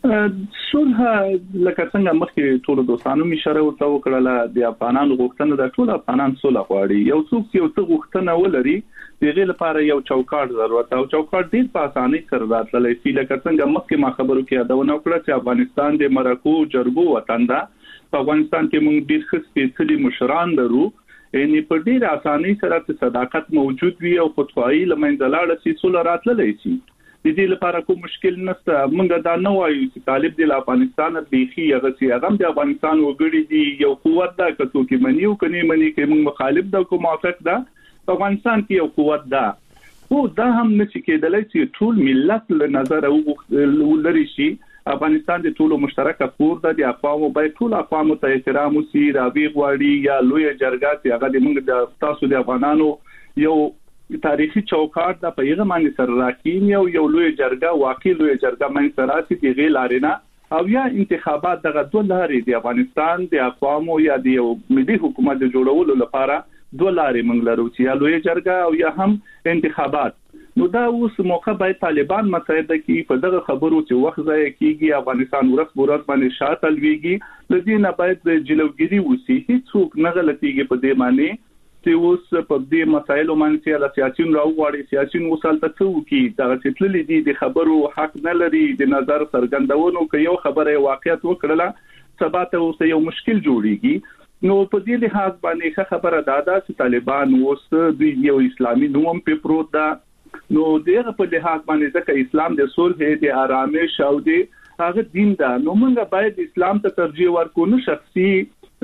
F: صلح لکه څنګه مخکې ټول دوستانو اشاره ورته وکړه د افغانانو غوښتنه د ټول افغانان صلح غواړي. یو څوک یو څه غوښتنه ولري دغه لپاره یو چوکاټ ضرورت او چوکاټ ډیر په اسانۍ سره راتللی شي. لکه څنګه مخکې ما خبرو کې یادونه وکړه چې افغانستان د مرکو جرګو وطن ده. په افغانستان کې موږ ډیر ښه سپېڅلي مشران لرو یعنی په ډیر اسانۍ سره چې صداقت موجود وي او خودخواهي لمنځه لاړه شي صلح راتللی شي. د دې لپاره کوم مشکل نشته. موږ دا نه وایو چې طالب د افغانستان بيخي هغه سي هغه د افغانستان وګړي دي یو قوت ده که څوک مني او کني مني کې موږ مخالف ده کوم موافق ده په افغانستان کې یو قوت ده. خو دا هم نشي کېدلی چې ټول ملت له نظر او لري شي. افغانستان د ټولو مشترک کور ده د اقوامو باید ټول اقوامو ته احترام وشي. راوي غواړي یا لوی جرګه چې هغه د موږ د تاسو د افغانانو یو تاریخي چوکاټ د پیغام باندې سره راکین یو یو لوی جرګه واقعي لوی جرګه باندې سره چې دی لارینا او یا انتخابات دغه دوه لارې د افغانستان د اقوامو یا د یو ملي حکومت د جوړولو لپاره دوه لارې موږ لرو چې یا لوی جرګه او یا هم انتخابات. نو دا اوس موقع باید طالبان مساعده کوي په دغه خبرو چې وخت ضایع کیږي. افغانستان ورځ ورځ باندې شاته لويږي لدينا باید جلوګيري وسی هیڅوک نه غلطيږي په دې معنی چې اوس په دې مسایلو باندې چې سیاسيون راوغواړي سیاسيون وسالته څو کی دا چې تللی دي د خبرو حق نه لري د نظر څرګندونو کې یو خبره واقعیت وکړه سبا ته اوس یو مشکل جوړیږي. نو په دې لحاظ باندې خبره دادا چې طالبان اوس د یو اسلامي نوم په پروت ده. نو دغه په لحاظ باندې ځکه اسلام د صلح د آرامش او د هغه دین ده. نو موږ باید اسلام ته ترجیح ورکو نه شخصي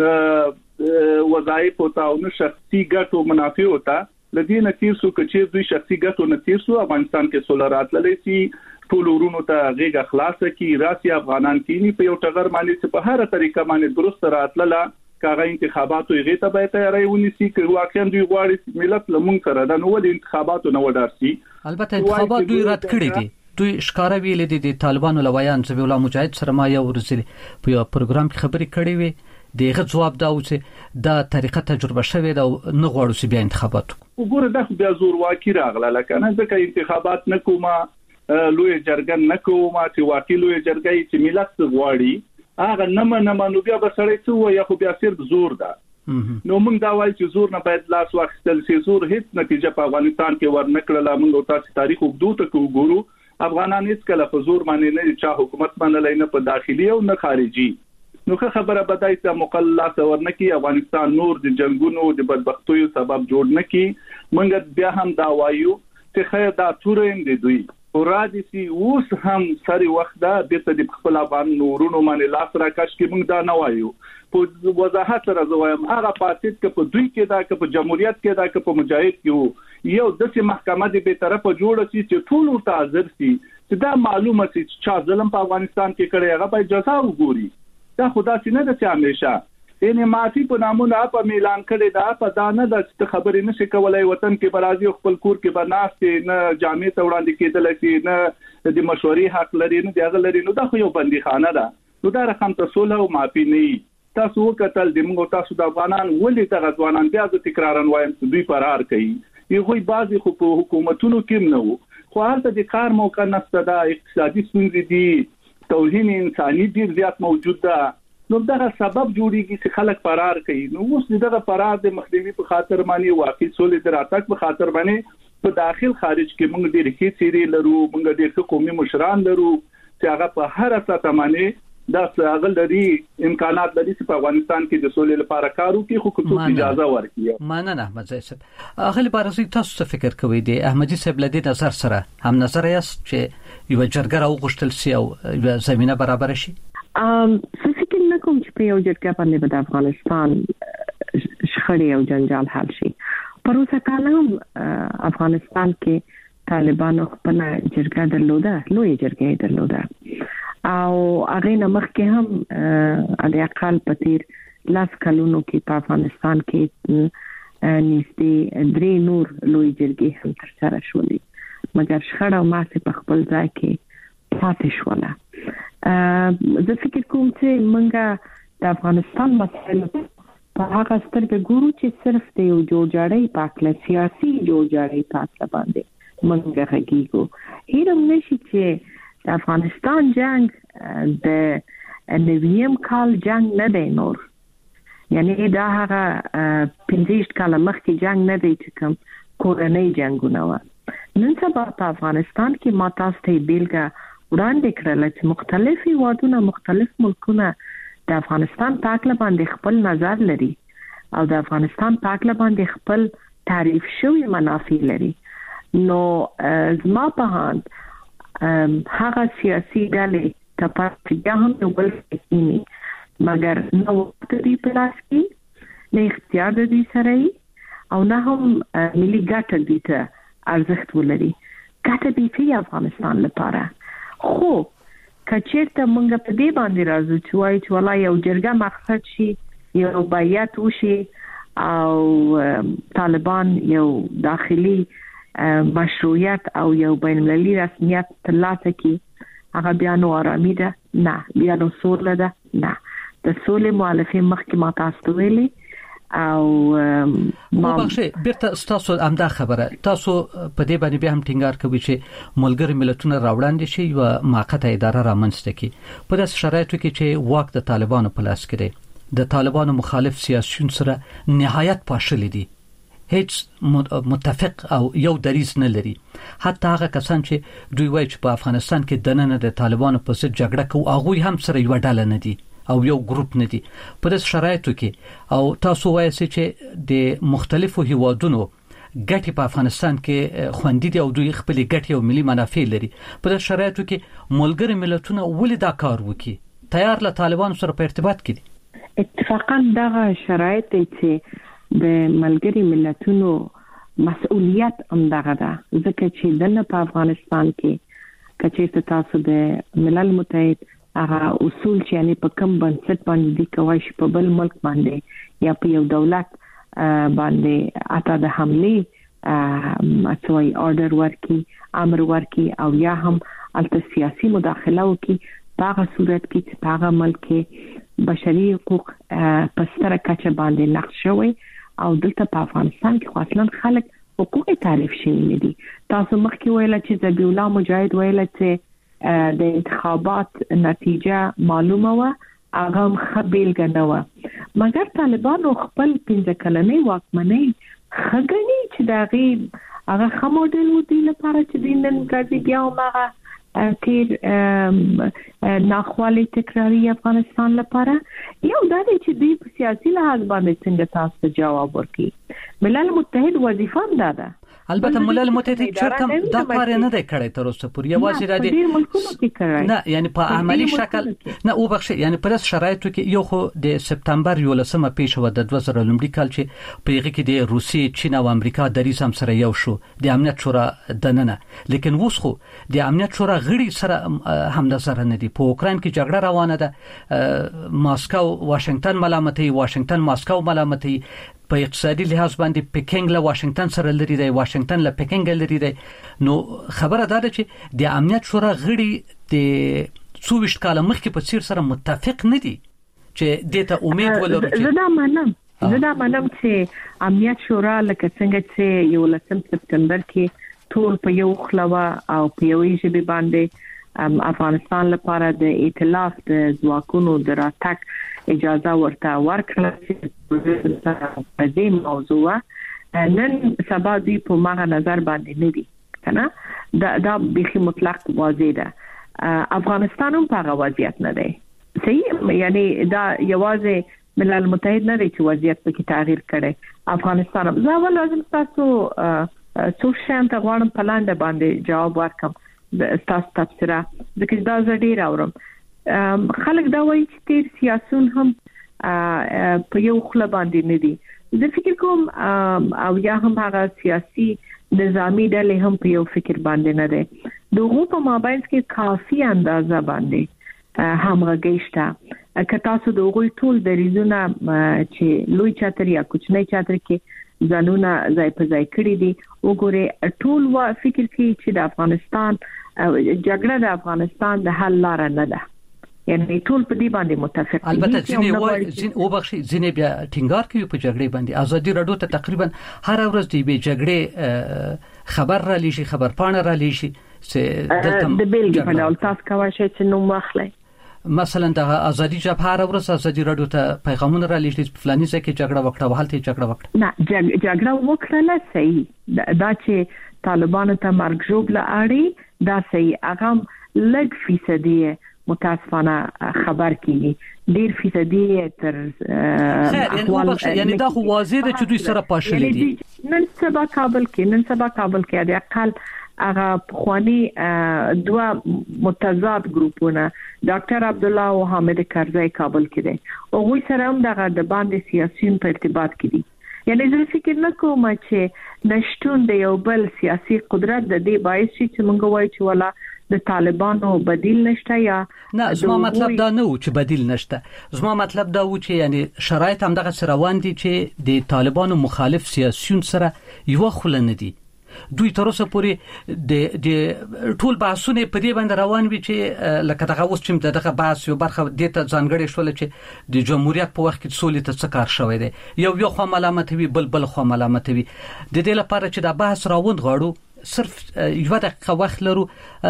F: وظایف او تاونه شخصي ګټو منافع وتا لدينا تیر سو کچې دوی شخصي ګټو نه تیر سو افغانستان کې سولرات للی سي ټول ورونو ته غیګه خلاصه کی راسي افغانان کینی په یو ټغر باندې چې په هر طریقه باندې درست راتلله کاغه انتخاباتو یې ته به تیاری ونیسي چې واقعا دوی غواړي ملت لمون سره د نو ول انتخاباتو نه ودارسي.
D: البته انتخابات دوی رد کړی دي. دوی ښکارا ویل دي د طالبانو لویان ذبیح الله مجاهد سره ما یو ورسېل په یو پروګرام کې خبرې کړې وي دغه جواب دا و چې دا طریقه تجربه شوه دا نه غواړو چې بیا انتخابات
F: وګوره دا بیا زور واکي راغله لکه نه ځکه انتخابات نکوما لوی جرګه نکوما چې واقعي لوی جرګه چې ملت غواړي هغه نه نه منو بیا به سړی څه یا خو بیا صرف زور ده. نو موږ دا وایو چې زور نه باید لاس واخیستل شي. زور هیڅ نتیجه په افغانستان کې ورنکړله. موږ تاسو تاریخ وګدو ته وګورو افغانان هیڅ کله په زور باندې نه چا حکومت باندې نه په داخلي او نه خارجي. نو که خبره بدای ته مقلص ورنکي افغانستان نور د جنگونو د بدبختیو سبب جوړ نکي. موږ بیا هم دا وایو چې خیر دا تورین دي دوی ورادي سي اوس هم سری وخت دا د دې خپل باندې نورونو باندې لاس راکاش کې موږ دا نه وایو په وضاحت سره زوایم هغه پاتې ک په دوی کې دا ک په جمهوریت کې دا ک په مجاهد کې یو د سي محکمه دې به طرفه جوړ شي چې ټول ورته حاضر شي چې دا معلومه شي چې ظلم په افغانستان کې کړی هغه به جزا وګوري دا خدا سينه د چې همیشه ان معافي په نامونه په اعلان کړي دا په دانه د خبرې نشي کولای وطن کې برازي خپل کور کې بناستي نه جامع ته وړاندې کېدل شي نه د مشورې حق لري نه د غلري نو دا خو یو بندي خانه ده نو دا رقم ته صلح او معافي نه تاسو وکتل د موږ تاسو د افغانان ولې د غزوانان بیا د تکرارن وایم چې دوی فرار کوي یو بعضي حکومتونو کې نه وو خو هلته د کار موقع نشته دا اقتصادي ستونزې دي توهین انساني ډیر زیات موجود ده نو دا سبب جوړیږي چې خلک فرار کوي نو اوس دغه فرار د مخنیوي په خاطر باندې واقعي سولې دراتک په خاطر باندې په داخل خارج کې موږ ډېر ښه سيري لرو موږ ډېر قومي مشران لرو چې هغه په هر ساته باندې دا څنګه لري امکانات لري چې په افغانستان کې د سولې لپاره کار وکړي خو کوم اجازه ورکړي
D: مننه احمد زئی صاحب اغلی بارزي تاسو څه فکر کوئ د احمدي صاحب لدی نظر سره هم نظر یاست چې یو جرګه راو غشتل سی او زمينه برابر شي
E: ام څه فکر نه کوم چې په یو جرګه باندې د افغانستان شخړې او جنجال حل شي پر اوسه کالم افغانستان کې طالبانو خپل جرګه درلوده لوی جرګه درلوده او هغه نمخ کې هم د اقل پتیر لاس کلونو کې په افغانستان کې نږدې درې نور لوی جرګې هم ترسره شولې مګر شخړه او ماسه په خپل ځای کې پاتې شوله زه فکر کوم چې منګه د افغانستان مسایل په هغه سترګې ګورو چې صرف د یو جوړجاړی پاکله سیاسي جوړجاړی پاکله باندې منګه هغیګو هیڅ نشي چې د افغانستان جنگ د نویم کال جنگ نه دی نور یعنی دا هغه پنځه کال مخکې جنگ نه دی چې کوم کورنۍ جنگونه و نن سبا په افغانستان کې ماتاسته بیلګه وړاندې کړل چې مختلفي وادونه مختلف ملکونه د افغانستان پاکله باندې خپل نظر لري او د افغانستان پاکله باندې خپل تعریف شوی منافع لري نو زما په هاند هغه سیاسي ډلې ته پاتې هم یو بل کېنی مګر نو وخت دی پلاس کې نه اختیار دی سره او نه هم ملي ګټه دي ته ارزښت ولري ګټه دي چې افغانستان لپاره خو کچېرته مونږ په دې باندې راځو چې وایي چې والله یو جرګه مقصد شي یو بیعت وشي او طالبان یو داخلي مشروعیت او یو بین المللي رسمیت ترلاسه کړي هغه بیا نو آرامي ده نه بیا نو سوله ده نه د سولې مؤلفین مخکې ما تاسو ویلي او
D: ما بخښه بیرته تاسو امدا خبره تاسو په دې باندې به هم ټینګار کوي چې ملګری ملتونه راوړاندې شي او موقته اداره رامنځته کړي په داس شرایطو کې چې واک د طالبانو په لاس کې دی د طالبانو مخالف سیاسيون سره نهایت پاشل دي هیڅ متفق او یو دریز نه لري حتی هغه کسان چې دوی وایي چې په افغانستان کې دننه د طالبانو په ضد جګړه کوي هغه هم سره یو ډله نه دي او یو ګروپ نه دي په داس شرایطو کې او تاسو وایي چې د مختلفو هیوادونو ګټي په افغانستان کې خوندې دي او دوی خپل ګټي او ملي منافع لري په داس شرایطو کې ملګری ملتونه ولې دا کار وکړي تیار له طالبانو سره په ارتباط کې
E: اتفاقا دغه شرایط چې د ملګری ملتونو مسؤلیت همدغه ده ځکه چې دنه په افغانستان کې کچې تاسو د ملل متحد هغه اصول چې یعنی په کوم بنسټ باندې دی کوي چې په بل ملک باندې یا په یو دولت باندې اته د حمله ماتوي order ورکی امر ورکی او یا هم الته سیاسي مداخله وکي په هغه صورت کې چې هغه ملک بشري حقوق په ستره کچه باندې نقش شوی او دلته په افغانستان کې خاصلن خلک حقوق تعریف شوی دي تاسو مخکې ویل چې ذبی الله مجاهد ویل چې د انتخابات نتیجه معلومه و هغه خبيل غنوا مګر طالبانو خپل پنځه کلنې واکمنۍ خګنی چې دا غي هغه خمودل ودی لپاره چې دینن ګرځي بیا هغه تیر ناخوالي تکراری افغانستان لپاره یو د دې چې د سیاسي لحاظ باندې څنګه تاسو جواب ورکړي ملل متحد وظیفه هم ده.
D: البته ملل متحد چرته دا کار نه دی کړی تر اوسه پورې یوازې را دي
E: ډیر ملکونو کې کړی
D: نه یعنی په عملی شکل نه او بخښه یعنی پر شرایطو کې یو خو د سپتمبر یولسمه پیښه و د دوه زره لومړي کال چې په هغه کې د روسیې چین او امریکا دریځ هم سره یو شو د امنیت شورا دننه لیکن اوس خو د امنیت شورا غړي سره هم نظر نه دی. په اوکران کې جګړه روانه ده، ماسکو واشنگټن ملامتي، واشنگټن ماسکو ملامتي، په اقتصادي لحاظ باندې پکینګ له واشنگټن سره لري دی، واشنگټن له پکینګ لري دی. نو خبره دا ده چې د امنیت شورا غړي د څوویشت کال مخکې په څیر سره متفق نه دي چې دته امید ولرو چې
E: زه دا منم زه دا منم چې امنیت شورا لکه څنګه چې یو لسم سپتمبر کې ټول په یو خلوا او په یو ژبه باندې افغانستان لپاره د ائتلاف د ځواکونو د راتګ اجازه ورته ورکړه چې په دې موضوع نن سبا دی په ماغه نظر باندې نه دي کنه دا دا به مطلق واضح ده. افغانستان هم په وضعیت نه دی صحیح، یعنی دا یوازې ملل متحد نه دی چې وضعیت په تغییر کړي. افغانستان هم زه ول لازم تاسو څو شان ته غواړم په لاندې باندې جواب ورکم د تاسو تفسیره ځکه دا زه ډیر اورم. خلک دا وایي چې تیر سیاسون هم په یو خله باندې نه دي. زه فکر کوم او یا هم هغه سیاسي نظامی ډلې هم په یو فکر باندې نه دي. دغه په مابین کې کافي اندازه باندې همغږي شته. که تاسو دغه ټول د ریزونه چې لوی چاتر یا کوچنی چاتر کې ځانونه ځای په ځای کړی دي وګوره ټول وا فکر کوي چې د افغانستان جګړه د افغانستان د حل لار نه ده، یعنی ټول په دې باندې متفق دي.
D: البته ځینې وایي ځینې او بخښي ځینې بیا ټینګار کوي په جګړې باندې. ازادي راډیو ته تقریبا هر ورځ دی به جګړې خبر را لېشي، خبر پاڼه را لېشي چې
E: دلته د بیلګې په ډول تاسو کوی شئ چې نوم واخلئ.
D: مثلا د ازادي جبهه هر ورځ ازادي راډیو ته پیغامونه را لېږي چې فلاني ځای کې جګړه وکړه او هلته جګړه وکړه.
E: نه جګړه وکړه نه صحیح دا چې طالبانو ته مرګ ژوبله اړي دا صحیح. هغه لږ فیصدي متاسفانه خبر کیږي، ډیر فیصدي تر
D: احوال یعنی دا خو واضح ده چې دوی سره پاشلي دي.
E: نن سبا کابل کې نن سبا کابل کې د اقل هغه خواني دوا متضاد ګروپونه ډاکټر عبد الله او حامد کرزی کابل کې دي او وی سره هم دغه د باندې سیاسيون په ارتباط کې دي. یعنی زه فکر نه کوم چې نشټون د یو بل سیاسي قدرت د دې باعث چې موږ وایو چې ولا د طالبانو بدیل نشته یا
D: نه. زما مطلب دا نه و چې بدیل نشته، زما مطلب دا و چې یعنی شرایط هم دغه سره روان دي چې د طالبانو مخالف سیاسيون سره یو خل نه دي. دوی تر اوسه پورې د د ټول بحثونه په دې باندې روان وي چې لکه دغه اوس چې دغه بحث یو برخه د ته ځانګړې شول چې د جمهوریت په وخت کې سولې ته څه کار شوی دی، یو یو خو ملامتوي بل بل خو ملامتوي. د دې لپاره چې دا بحث راوند غواړو صرف یو دقیقه وخت لرو.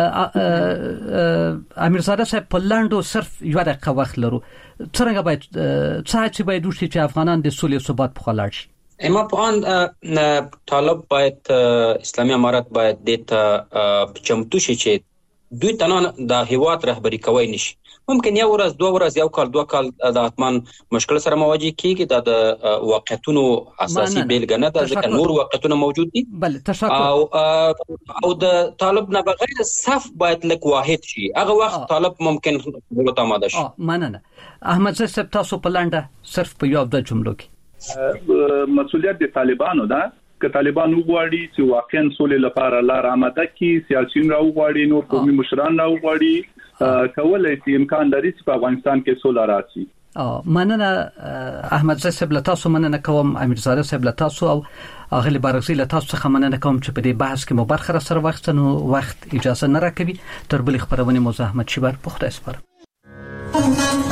D: امیرزاده صاحب په لاندو صرف یو دقیقه وخت لرو. څنګه باید څه چې باید وشي چې افغانان د سولې او ثبات په خلاړ شي؟
H: اما پوهان طالب باید اسلامي امارات باید دته چمتو شي چې دوی تنان د هیواد رهبری کوي نشي. ممکن یو ورځ دوه ورځ یو کال دوه کال د اتمان مشکل سره مواجه کیږي. د واقعیتونو اساسي بیلګه نه ده ځکه نور واقعیتونه موجود دي.
D: بل تشکر.
H: او او د طالب نه بغیر صف باید لک واحد شي. هغه وخت طالب ممکن ولته آماده شي.
D: مننه. احمد زاهد صاحب تاسو په لنډه صرف په یو د جملو کې
F: مسؤلیت د طالبانو ده. که طالبان وغواړي چې واقعا سولې لپاره لار آماده کړي، سیاسيون راوغواړي، نور قومي مشران راوغواړي، کولای شي امکان لري چې په افغانستان کې سوله راشي.
D: اه مننه احمد زاهد صاحب له تاسو مننه کوم، امیرزاده صاحب له تاسو او اغلی بارغزی له تاسو څخه مننه کوم چې په دې بحث کې مو برخه سره وخت نو وخت اجازه نه راکوي. تر بل خبرونه مو زحمت شي بر پخته اسپارم.